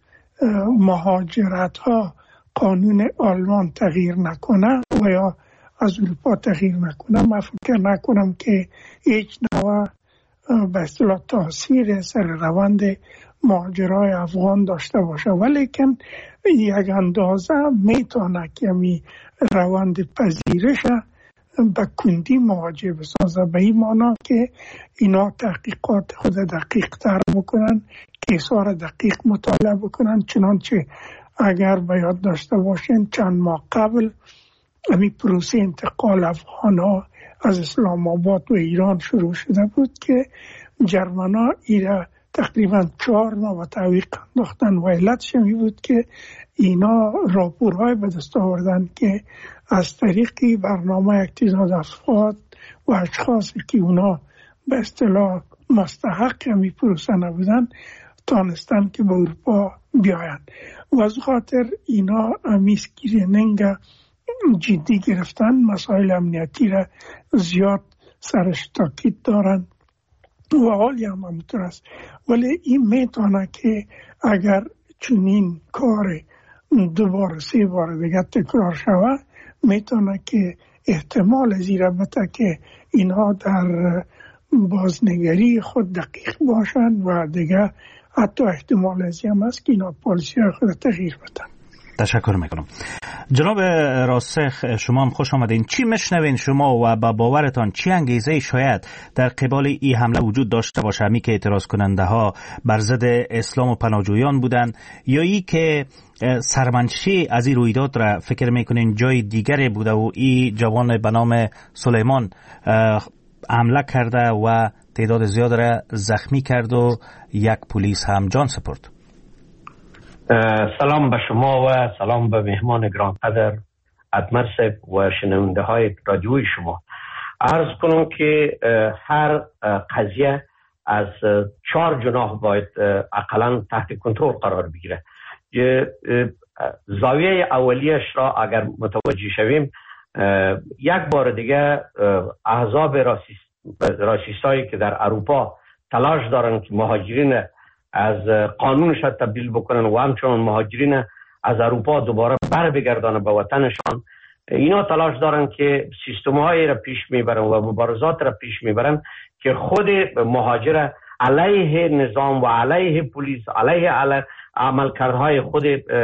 مهاجرت ها قانون آلمان تغییر نکنه و یا از اروپا تغییر نکنه، من فکر نکنم که هیچ نوع به اصطلاح تاثیر سر روند مهاجرای افغان داشته باشه، ولیکن یک اندازه میتونه که می روند پذیرش به کندی مواجه بسازه، به این معنا که اینا تحقیقات خود دقیق تر بکنن، کیسار دقیق مطالعه بکنن. چنانچه اگر به یاد داشته باشین چند ماه قبل امی پروسه انتقال افغان ها از اسلام آباد و ایران شروع شده بود که جرمن ها ایره تقریبا 4 ماه و تعویق انداختن و علتش می بود که اینا راپورهای به دست آوردن که از طریق برنامه اقتصاد افراد و اشخاصی که اونا به اصطلاح مستحق می پروسه نبودن تانستن که به اروپا بیاین و از خاطر اینا اسکرینینگ جدی گرفتن، مسائل امنیتی را زیاد سرش تاکید دارن و حالی هم همونطور است. ولی این میتونه که اگر چنین کار 2 بار 3 بار دیگه تکرار شود، میتونه که احتمال زیرا بده که اینها در بازنگری خود دقیق باشند و دیگه حتی احتمال ازی هم است که اینا پالیسی خود تغییر بدن. تشکر میکنم. جناب راسخ، شما هم خوش آمدین. چی میشنوین شما و با باورتان چی انگیزه شاید در قبال این حمله وجود داشته باشه؟ همی که اعتراض کننده ها بر ضد اسلام و پناهجویان بودن یا ای که سرمنشی از این رویداد را فکر میکنین جای دیگری بوده و این جوان به نام سلیمان حمله کرده و تعداد زیاد را زخمی کرد و یک پلیس هم جان سپرد؟ سلام به شما و سلام به مهمان گرانقدر ادمر صاحب و شنونده های رادیوی شما. عرض کنم که هر قضیه از 4 جناح باید اقلا تحت کنترل قرار بگیره. زاویه اولیش را اگر متوجه شویم، یک بار دیگه احزاب راسیستایی که در اروپا تلاش دارن که مهاجرین از قانونش تبدیل بکنن و همچنان مهاجرین از اروپا دوباره بر بگردانه به وطنشان، اینا تلاش دارن که سیستم‌هایی را پیش میبرن و مبارزات را پیش میبرن که خود مهاجر علیه نظام و علیه پلیس، علیه عملکردهای خود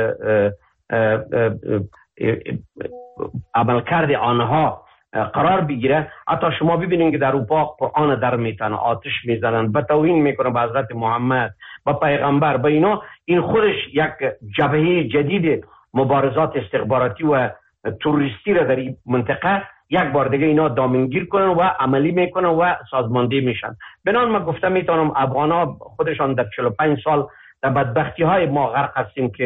عملکرد آنها قرار بگیره. حتی شما ببینید که در اروپا قرآن در میتن، آتش میزنن، به توهین میکنن به حضرت محمد، به پیغمبر، به اینا. این خودش یک جبهه جدید مبارزات استخباراتی و توریستی را در این منطقه یک بار دیگه اینا دامنگیر کنن و عملی میکنن و سازماندهی میشن. بنان من گفتم میتونم افغانا خودشان در 45 سال در بدبختی های ما غرق هستیم که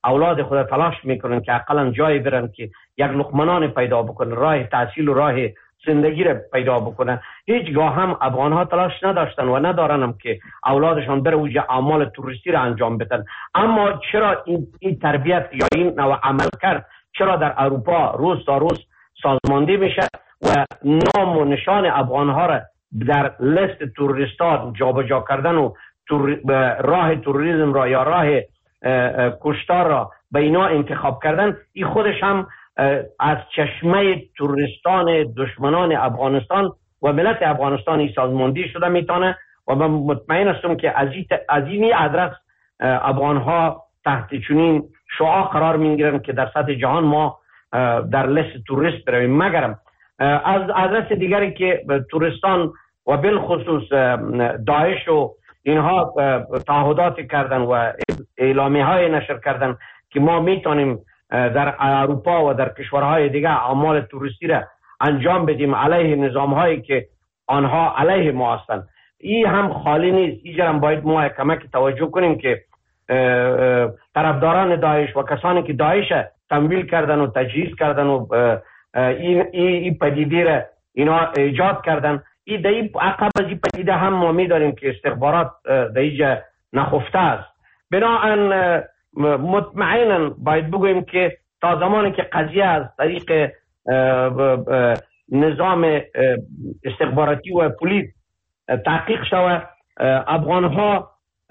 اولاد خود تلاش میکنن که اقلا جایی برن که یک لقمه پیدا بکنن، راه تحصیل و راه زندگی را پیدا بکنن. هیچگاه هم افغان ها تلاش نداشتن و ندارن هم که اولادشان بره اوج اعمال توریستی را انجام بدن. اما چرا این تربیت یا این نوع عمل کرد چرا در اروپا روز تا روز سازمانده میشه و نام و نشان افغان ها را در لیست توریستان جابجا کردن و راه توریسم را یا راه کشتار را به اینا انتخاب کردن، این خودش هم از چشمه توریستان دشمنان افغانستان و ملت افغانستان ای سازماندهی شده میتونه و من مطمئن هستم که از این ادرس افغان ها تحت چنین شعار قرار میگیرن که در سطح جهان ما در لیست توریست برویم. مگرم از ادرس دیگری که توریستان و بالخصوص داعش و اینها تعهدات کردن و اعلامیه های نشر کردن که ما میتونیم در اروپا و در کشورهای دیگه اعمال توریستی را انجام بدیم علیه نظام هایی که آنها علیه ما هستند، این هم خالی نیست. اینجا هم باید ما کمک توجه کنیم که طرفداران داعش و کسانی که داعش تمویل کردن و تجهیز کردن و این پدیده را اینا ایجاد کردن، این عقب از این پدیده هم ما میداریم که استخبارات در اینجا نخفته است. بنابراین مطمئنا باید بگوییم که تا زمانی که قضیه از طریق نظام استخباراتی و پلیس تحقیق شود، افغان ها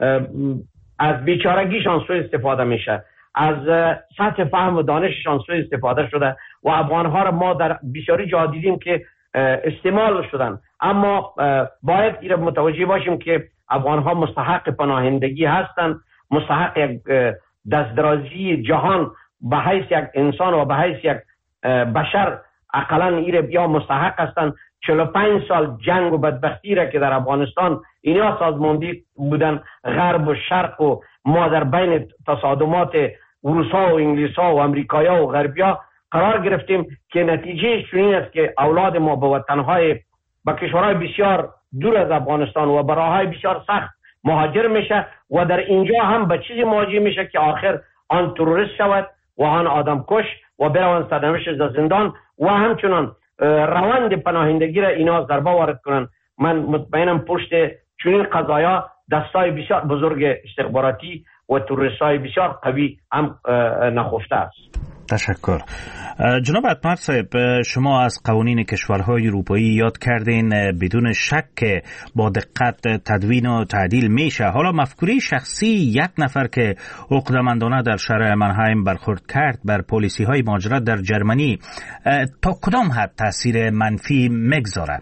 از بیچارگیشان سوء استفاده میشه، از سطح فهم و دانششان سوء استفاده شده و افغان ها را ما در بسیاری جا دیدیم که استعمال شدن. اما باید این متوجه باشیم که افغان ها مستحق پناهندگی هستند، مستحق یک دستدرازی جهان به حیث یک انسان و به حیث یک بشر اقلا ایره یا مستحق هستند. 45 سال جنگ و بدبختی را که در افغانستان اینا سازماندهی بودن، غرب و شرق و ما در بین تصادمات روسا و انگلیسا و امریکایا و غربیا قرار گرفتیم که نتیجه چنین است که اولاد ما به وطنهای به کشورهای بسیار دور از افغانستان و براهای بسیار سخت مهاجر میشه و در اینجا هم به چیزی مواجه میشه که آخر آن تروریست شود و آن آدم کش و بروند سرنوشت زندان و همچنان روند پناهندگی را اینا ضربه وارد کنن. من مطمئنم پشت چنین قضایا دستای بسیار بزرگ استخباراتی و تروریستای بسیار قوی هم نخفته است. تشکر. جناب عطمر صاحب، شما از قوانین کشورهای اروپایی یاد کردین، بدون شک با دقت تدوین و تعدیل میشه. حالا مفکوره شخصی یک نفر که عقده‌مندانه در شهر منهایم برخورد کرد بر پالیسی های مهاجرت در جرمنی تا کدام حد تاثیر منفی میگذاره؟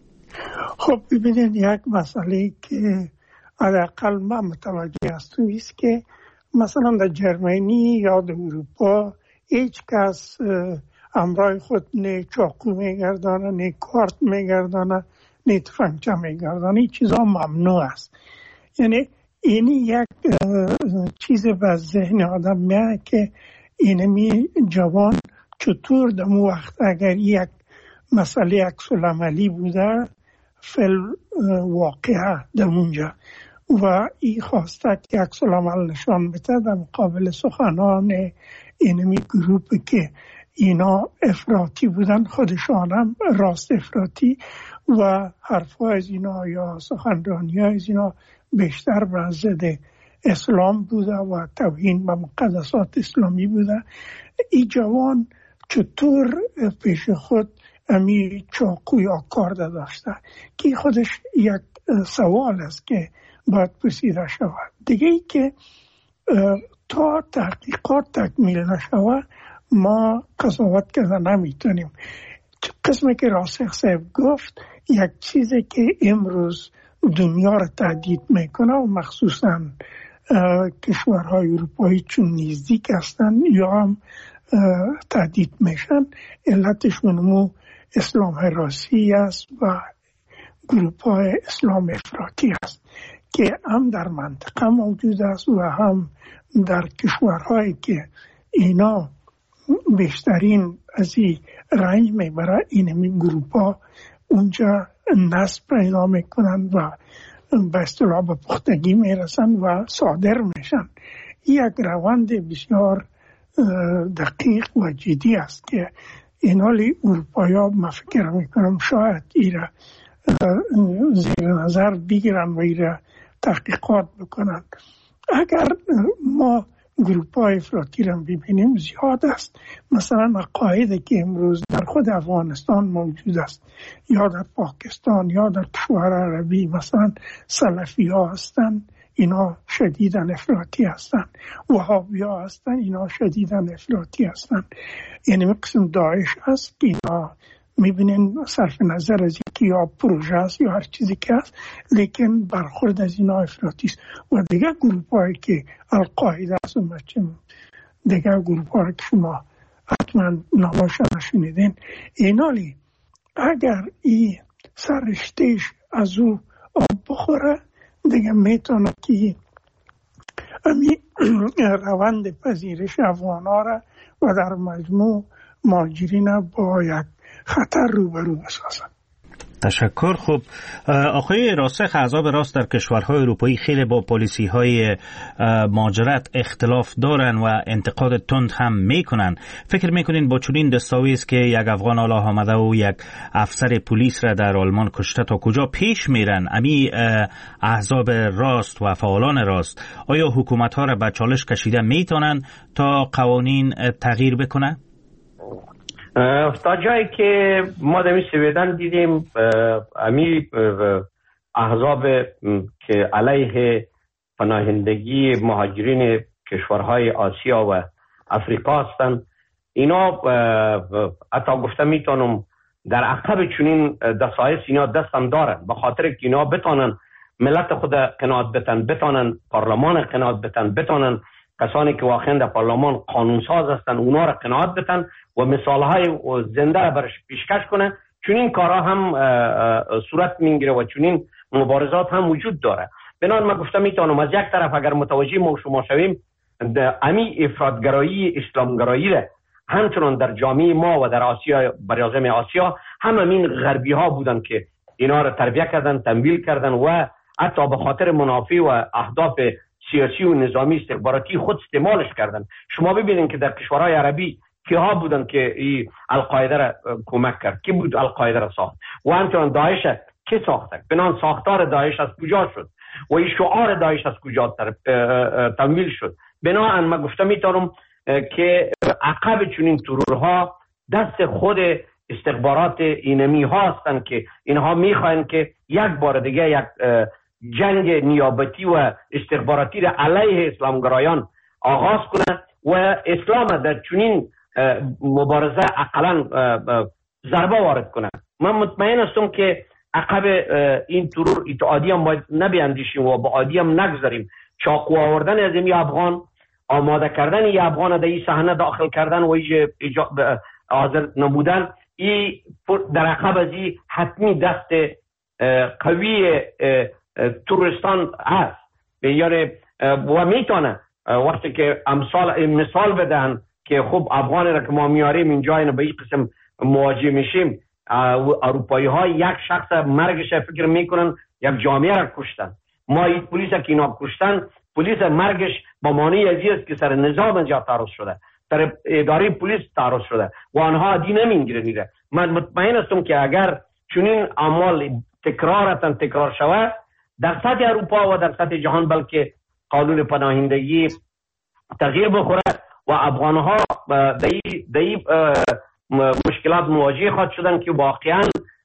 خب ببینید، یک مسئله که حداقل من متوجه هستم است که مثلا در جرمنی یا در اروپا هیچ کس همراه خود نه چاقو میگردانه، نه کارت میگردانه، نه تفنگچه میگردانه. این چیزا ممنوع است. یعنی این یک چیز به ذهن آدم میاد که اینمی جوان چطور در مو وقت اگر یک مسئله عکس العملی بوده فل واقعه در اونجا و این خواسته که عکس العمل نشان بده در مقابل سخنان اینمی گروپ که اینا افراطی بودن، خودشان هم راست افراطی و حرفا از اینا یا سخنرانی از اینا بیشتر بر ضد اسلام بوده و توهین به مقدسات اسلامی بوده. این جوان چطور پیش خود امی چاقو یا کارد داشته که خودش یک سوال است که باید پرسیده شود. دیگه ای که تا تحقیقات تکمیل نشود ما قضاوت کردن نمیتونیم. قسمی که راسخ صاحب گفت یک چیزی که امروز دنیا را تهدید میکنه و مخصوصا کشورهای اروپایی چون نزدیک هستن یا هم تهدید میشن، علتشون اسلام حراسی است و گروپ های اسلام افراطی است که هم در منطقه موجود است و هم در کشورهایی که اینا بیشترین از این رنج میبره. این گروپ ها اونجا نسب پیدا میکنن و به اصطلاح به پختگی میرسن و صادر میشن. یک روند بسیار دقیق و جدی است که این حالی اروپایا من فکر میکنم شاید ایره زیر نظر بگیرن و ایره تحقیقات بکنن. اگر ما گروپ های افراطی را ببینیم زیاد است. مثلا عقایدی که امروز در خود افغانستان موجود است یا در پاکستان یا در کشور عربی، مثلا سلفی ها هستند، اینا شدیداً افراطی هستند. وهابی ها هستند، اینا شدیداً افراطی هستند. یعنی قسم داعش هست که اینا میبینین صرف نظر از اینکه یا پروژه است یا هر چیزی که هست، لیکن برخورد از اینا افراطی است. و دیگه گروپ هایی که القاعده است و دیگه گروپ هایی که شما حتما نامش نشنیدین، اینالی اگر این سرشتش از او آب بخوره دیگه میتونه که روند پذیرش افغان‌ها را و در مجموع مهاجرین با یک خطر روبرو بسازن. تشکر. خوب آقای راسخ، احزاب راست در کشورهای اروپایی خیلی با پالیسی های مهاجرت اختلاف دارن و انتقاد تند هم میکنن. فکر میکنین با چنین دستاویز که یک افغان حالا آمده و یک افسر پلیس را در آلمان کشته تا کجا پیش میرن امی احزاب راست و فعالان راست، آیا حکومت ها را به چالش کشیده میتونن تا قوانین تغییر بکنه؟ تا جایی که ما در سویدن دیدیم امی احزاب که علیه پناهندگی مهاجرین کشورهای آسیا و افریقا هستند، اینا حتی گفته میتونم در عقب چنین دستایس اینا دستم دارن، به خاطر که اینا بتانن ملت خود قناعت بتن، بتانن پارلمان قناعت بتن، بتانن کسانی که واقعا در پارلمان قانونساز هستن اونا را قناعت بتن و مثالهای زنده را برش پیشکش کنه. چون این کارها هم صورت میگیره و چون این مبارزات هم وجود داره. بنابراین من گفتم میتونم از یک طرف اگر متوجه ما شما شویم امی افراطگرایی اسلامگرایی را همچنان در جامعه ما و در آسیا، برازم آسیا، همین غربی ها بودن که اینا را تربیت کردن، تمویل کردن و حتی به خاطر منافع و اهداف سیاسی و نظامی استخباراتی خود استعمالش کردن. شما ببینید که در کشورهای عربی که ها بودن که القاعده را کمک کرد، کی بود القاعده را ساخت و همچنان داعش که ساخته. بنان ساختار داعش از کجا شد و این شعار داعش از کجا تمویل شد. بنابراین من گفتم میتونم که عقب چنین ترورها دست خود استخبارات اینمی ها هستن که اینها میخواین که یک بار دیگه یک جنگ نیابتی و استخباراتی را علیه اسلامگرایان آغاز کنه و اسلام در چنین مبارزه اقلا ضربه وارد کنه. من مطمئن هستم که عقب این ترور اتحادی هم باید نبیاندیشیم و با عادی هم نگذاریم. چاقو آوردن از این افغان، آماده کردن این افغان در این صحنه داخل کردن و حاضر نبودن، این در عقب از این حتمی دست قوی تورستان هست. یعنی و میتونه وقتی که مثال بدن که خب افغان را که ما میاریم اینجا اینو به این قسم مواجه میشیم، اروپایی ها یک شخص مرگش فکر میکنن یک جامعه را کشتن. ما این پلیس که اینا کشتن، پلیس مرگش با معنی ازی است که سر نظام اینجا تعرض شده، سر اداره پلیس تعرض شده و آنها عادی نمیگیره میره. من مطمئن هستم که اگر چنین اعمال تکرار شود در سطح اروپا و در سطح جهان، بلکه قانون پناهندگی تغییر بخوره و افغانها در مشکلات مواجه خواهد شدن که واقعا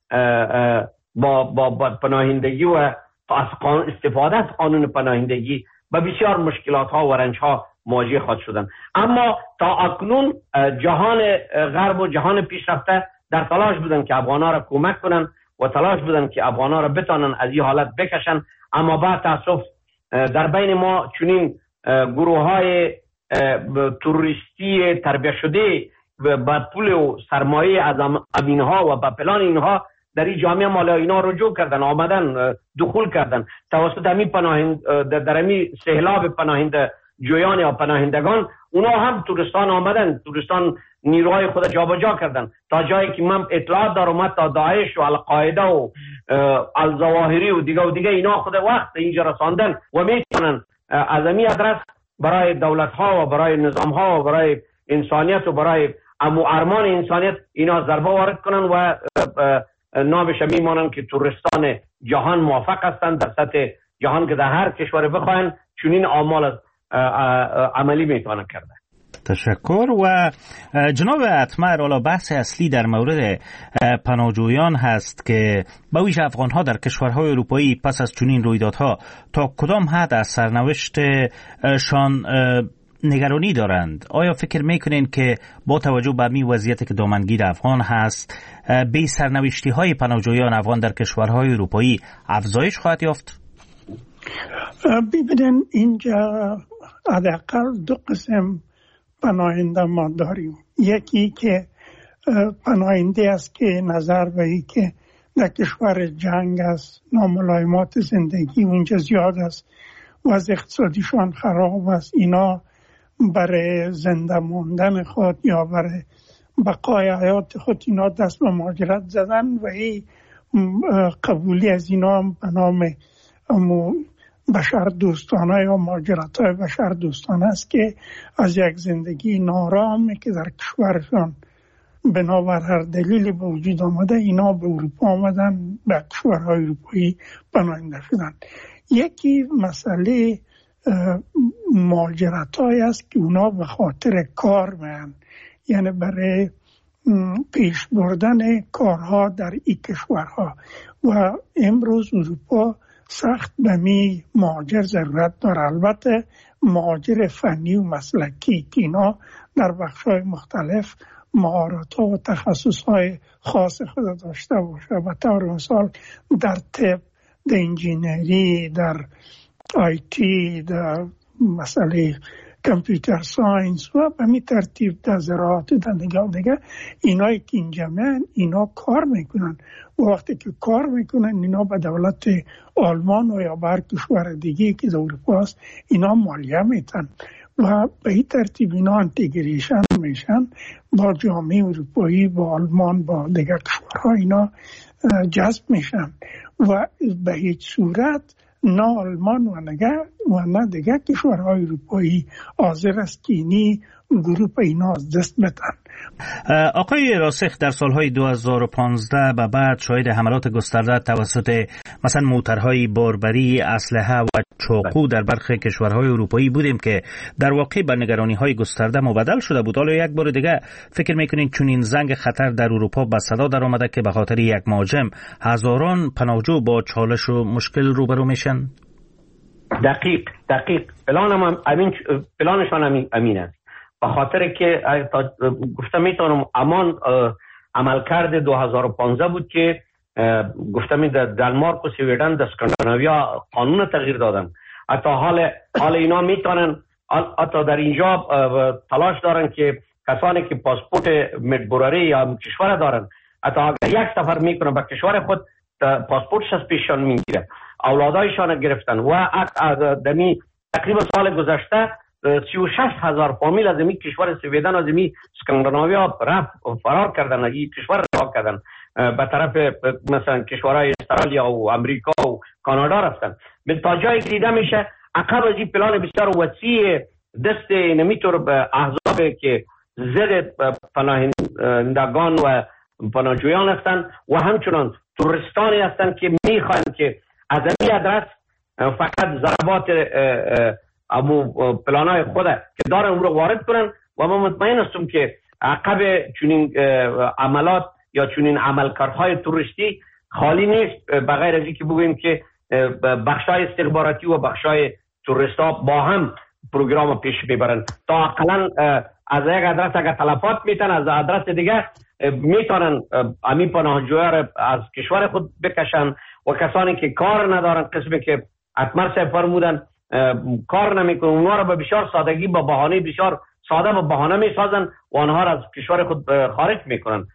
با پناهندگی و از استفاده از قانون پناهندگی به بسیار مشکلات ها و رنج ها مواجه خواهد شدن. اما تا اکنون جهان غرب و جهان پیشرفته در تلاش بودن که افغانها را کمک کنن و تلاش بودن که افغانها را بتانن از این حالت بکشن. اما با تاسف در بین ما چنین گروه های توریستی تربیت شده با پول و سرمایه از اینها و با پلان اینها در این جامعه مالا اینا رجوع کردن، آمدن دخول کردن توسط همین در همین سهلاب پناهنده جویان یا پناهندگان، اونا هم تورستان آمدن، تورستان نیروهای خود جابجا کردن تا جایی که من اطلاعات دارم تا داعش و القاعده و الظواهری و دیگه اینا خود وقت اینجا رساندن و میتونن از همین ادرس برای دولت ها و برای نظام ها و برای انسانیت و برای ارمان انسانیت اینا ضربه وارد کنن و نامش میمانن که توریستان جهان موفق هستند در سطح جهان که در هر کشور بخواین چنین اعمال عملی میتونن کرده. تشکر. و جناب اتمر، حالا بحث اصلی در مورد پناهجویان هست که به ویژه افغان ها در کشورهای اروپایی پس از چنین رویدادها تا کدام حد از سرنوشتشان نگرانی دارند؟ آیا فکر میکنین که با توجه به این وضعیتی که دامنگیر افغان هست به سرنوشتی های پناهجویان افغان در کشورهای اروپایی افزایش خواهد یافت؟ ببینن اینجا حداقل دو قسم پناهنده ما داریم. یکی که پناهنده است که نظر به این که در کشور جنگ است، ناملایمات زندگی اونجا زیاد است، وضع اقتصادیشان خراب است، اینا برای زنده موندن خود یا برای بقای حیات خود اینا دست به مهاجرت زدن و این قبولی از اینا به نام بشر دوستانه یا مهاجرت های بشر دوستانه است که از یک زندگی نارامی که در کشورشان بنابر هر دلیلی به وجود آمده اینا به اروپا آمدن، به کشورهای اروپایی پناهنده شدن. یکی مسئله مهاجرت های است که اونا به خاطر کار میان، یعنی برای پیش بردن کارها در این کشورها و امروز اروپا سخت به می مهاجر ضرورت داره. البته مهاجر فنی و مسلکی که اینا در بخش‌های مختلف مهارت‌ها و تخصص‌های خاص خود داشته باشه. به طور مثال در طب، در انجینری، در آیتی، در مسئله کامپیوتر ساینس و به می ترتیب در زراعت و در دیگه اینایی که اینجا میان اینا کار میکنن و وقتی که کار میکنن اینا به دولت آلمان و یا بر کشور دیگه که در اروپا است اینا مالیه میتن و به این ترتیب اینا انتگریشن میشن با جامعه اروپایی، با آلمان، با دیگه کشورها اینا جذب میشن و به هیچ صورت نه آلمان و نه دیگه کشورهای اروپایی حاضر است که اینی گروه اینا از دست بدن. آقای راسخ، در سالهای 2015 به بعد شاهد حملات گسترده توسط مثلا موترهای باربری، اسلحه و چاقو در برخی کشورهای اروپایی بودیم که در واقع به نگرانی‌های گسترده مبدل شده بود. حالا یک بار دیگه فکر می‌کنین چون این زنگ خطر در اروپا به صدا در آمده که به خاطر یک مهاجم هزاران پناهجو با چالش و مشکل روبرو میشن؟ دقیق پلانشان امین است. به خاطر که گفتم میتونم امان عملکرد 2015 بود که گفتم در دانمارک و سوئدن در اسکاندیناویا قانون تغییر دادن. حتی حال اینا میتونن حتی در اینجا تلاش دارن که کسانی که پاسپورت مجبوری یا کشور دارن حتی اگر یک سفر میکنن به کشور خود پاسپورتش از پیششان میگیره. اولادایشان گرفتن و دمی تقریبا سال گذشته 36,000 فامیل از این کشور سوئدن از این اسکاندیناویا فرار کردن، این کشور رها کردن به طرف مثلا کشورهای استرالیا و امریکا و کانادا رفتن. تا جایی که دیده میشه عقب از این پلان بسیار وسیع دست نمیتور به احزاب که ضد پناهندگان و پناهجویان هستند و همچنان توریستانی هستند که میخواهند که از این ادرس فقط ضربات پلانای خود که دارن اون رو وارد کنن و ما مطمئن هستم که عقب چنین عملات یا چنین عملکردهای توریستی خالی نیست، بغیر از اینکه بگوییم که بخشای استخباراتی و بخشای توریستا با هم پروگرام پیش میبرن تا اقلا از یک ادرس اگر تلفات میتن از ادرس دیگه میتونن امی پناهجویان را از کشور خود بکشن و کسانی که کار ندارن، قسمی که اتمر صاحب فرمودن کار نمیکنن، اونها را به بسیار سادگی با بهانه بسیار ساده با بهانه میسازن و آنها را از کشور خود خارج میکنن.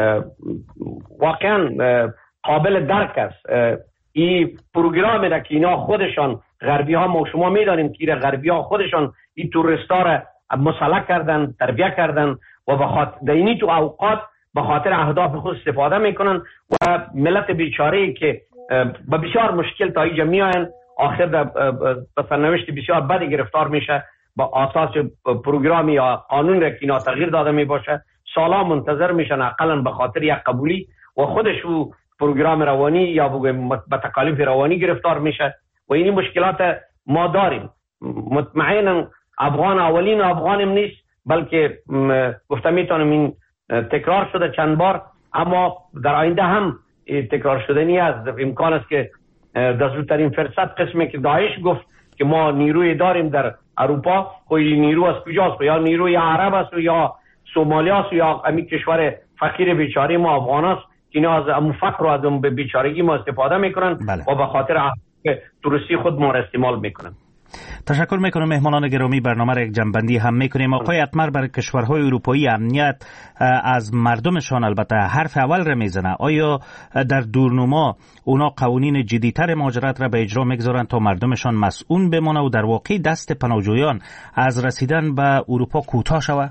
واقعا قابل درک است. این پروگرامی را که اینا خودشان غربی ها، ما شما میدانیم که غربی ها خودشان این توریستا را مسلح کردن، تربیت کردن و به خاطر دینی تو اوقات به خاطر اهداف خود استفاده میکنن و ملت بیچاره که با بسیار مشکل تا اینجا میاین آخر به سرنوشت بسیار بدی گرفتار میشه با اساس پروگرامی یا قانون را که اینا تغییر داده می باشه سالا منتظر میشن اقلا به خاطر یک قبولی و خودش او پروگرام روانی یا بگویم به تکالیف روانی گرفتار میشه و این مشکلات ما داریم. مطمئنا افغان اولین افغانم نیست، بلکه گفتم میتونم این تکرار شده چند بار، اما در آینده هم تکرار شدنی است. امکان است که در زودترین فرصت قسمی که داعش گفت که ما نیروی داریم در اروپا، کوئی نیرو از کجاست؟ یا نیروی عرب است یا سومالیا است یا امی کشور فقیر بیچاره ما افغان است که اینا از ام فقر و از ام بیچارگی ما استفاده میکنن و به خاطر تروریستی خود ما را استعمال میکنن. تشکر میکنم. مهمانان گرامی، برنامه را یک جنبندی هم میکنیم. آقای اتمر، برای کشورهای اروپایی امنیت از مردمشان البته حرف اول را میزنه. آیا در دورنما اونا قوانین جدیتر مهاجرت را به اجرا میگذارن تا مردمشان مسئول بمانه و در واقع دست پناهجویان از رسیدن به اروپا کوتاه شود؟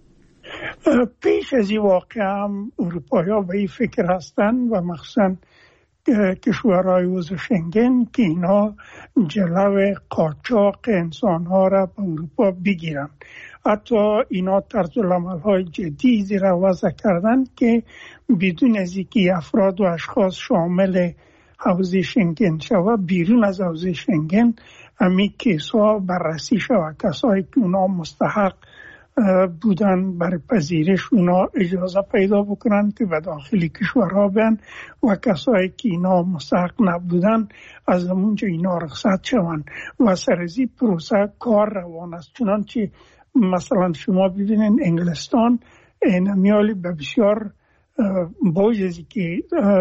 پیش از این واقع هم اروپایی‌ها به این فکر هستند و مخصوصا کشورهای عضو شنگن که اینا جلو قاچاق انسانها را به اروپا بگیرن. حتی اینا طرزالعمل‌های جدیدی را وضع کردن که بدون از اینکه افراد و اشخاص شامل حوزه شنگن شود بیرون از حوزه شنگن همین کیس‌ها بررسی شود. کسایی که اونا مستحق بودن برای پذیرش اونا اجازه پیدا بکنن که به داخل کشورها بیان و کسایی که اینا مستحق نبودن از اونجا اینا رخصت شوند و سرزی پروسه کار روان است. چنانچه مثلا شما ببینید انگلستان اینمیالی به بسیار باوجه که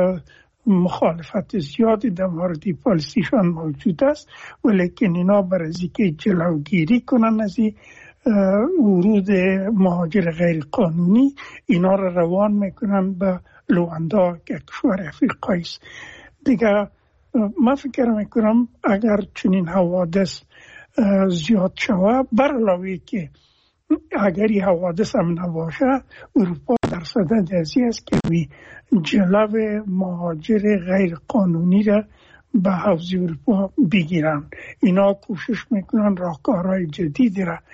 مخالفت زیادی در مورد پالیسیشان موجود است، ولیکن اینا برای که جلوگیری کنن از ورود مهاجر غیر قانونی اینا را روان میکنن به لواندا که کشور افریقایی است. دیگه من فکر میکنم اگر چنین حوادث زیاد شود، بر علاوه که اگر این حوادث هم نباشه، اروپا در صدد ازی است که جلو مهاجر غیر قانونی را به حوزه اروپا بگیرن. اینا کوشش میکنن راهکارهای جدیدی را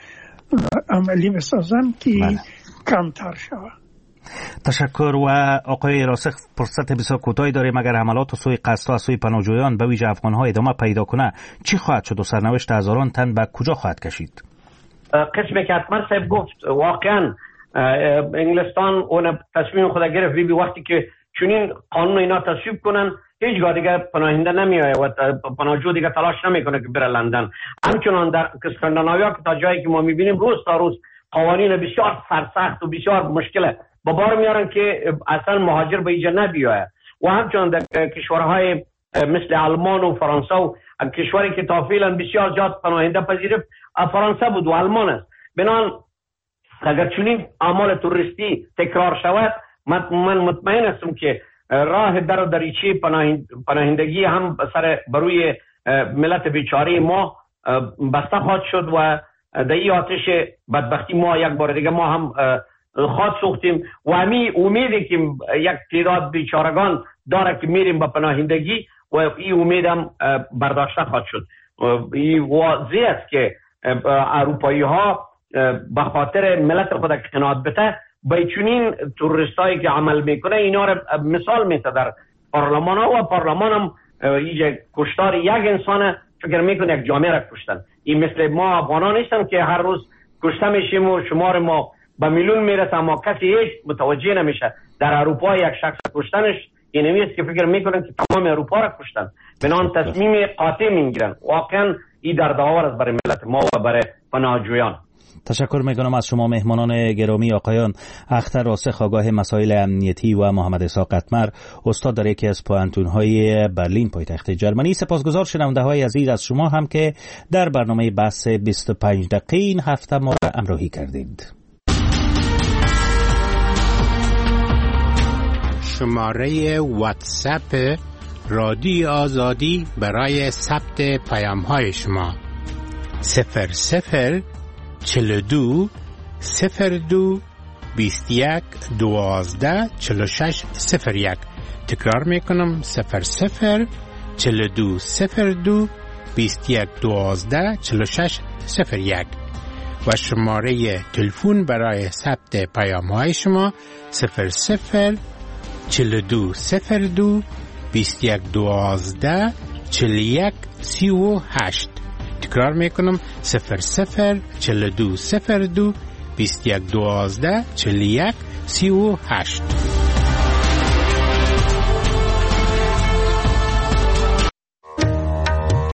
عملی بسازن که کمتر شود. تشکر. و آقای راسخ، فرصت بسیار کوتاهی داریم. اگر حملات سوی قصد و سوی پناهجویان به ویژه افغان‌ها ادامه پیدا کنه چی خواهد شد و سرنوشت هزاران تن به کجا خواهد کشید؟ قسمی که اتمر صاحب گفت واقعا انگلستان اون تصمیم خود گرفت بی وقتی که چنین قانون اینا تصویب کنن هیچگاه دیگه پناهنده نمیآید و پناهجو دیگه تلاش نمیکنه که بره لندن. همچنان در اسکاندیناویا که تا جایی که ما میبینیم روز تا روز قوانین بسیار سرسخت و بسیار مشکل با بار میارن که اصلا مهاجر به اینجا نبیاید. و همچنان در کشورهای مثل آلمان و فرانسه و کشوری که تا فعلا بسیار زیاد پناهنده پذیرفت فرانسه بود و آلمان است. بنابراین اگر چنین اعمال تروریستی تکرار شود من مطمئن هستم که راه در و دریچه پناهندگی هم سر بروی ملت بیچاره ما بسته خواهد شد و در این آتش بدبختی ما یک بار دیگه ما هم خواهد سوختیم و همی امیدی که یک تعداد بیچارگان داره که میریم به پناهندگی و این امید هم برداشته خواهد شد. این واضح است که اروپایی ها به خاطر ملت خود که قناعت بده به چنین تروریستایی که عمل میکنه اینا رو مثال میته در پارلمان ها و پارلمان هم کشتار یک انسان فکر میکنه یک جامعه را کشتن. این مثل ما افغانان نیستن که هر روز کشته میشیم و شمار ما به میلیون میرسه اما کسی هیچ متوجه نمیشه. در اروپا یک شخص کشتنش اینمی است که فکر میکنن که تمام اروپا را کشتن. بنان تصمیم قاطع میگیرن. واقعا این دردآور است برای ملت ما و برای پناهجویان. تشکر میکنم از شما مهمانان گرامی، آقایان اختر راسخ آگاه مسائل امنیتی و محمد اسحاق اتمر استاد در یکی از پوهنتون‌های برلین پایتخت جرمنی. سپاسگزار شنونده‌های عزیز از شما هم که در برنامه بحث 25 دقیقه این هفته ما را همراهی کردید. شماره واتساپ رادیو آزادی برای ثبت پیام‌های شما 00 42 02 21 12 46 01. تکرار میکنم 00 42 02 21 12 46 01. و شماره تلفن برای ثبت پیام‌های شما 00 42 02 21 12 41 38. تکرار میکنم 00 42 02 21 12 41 38.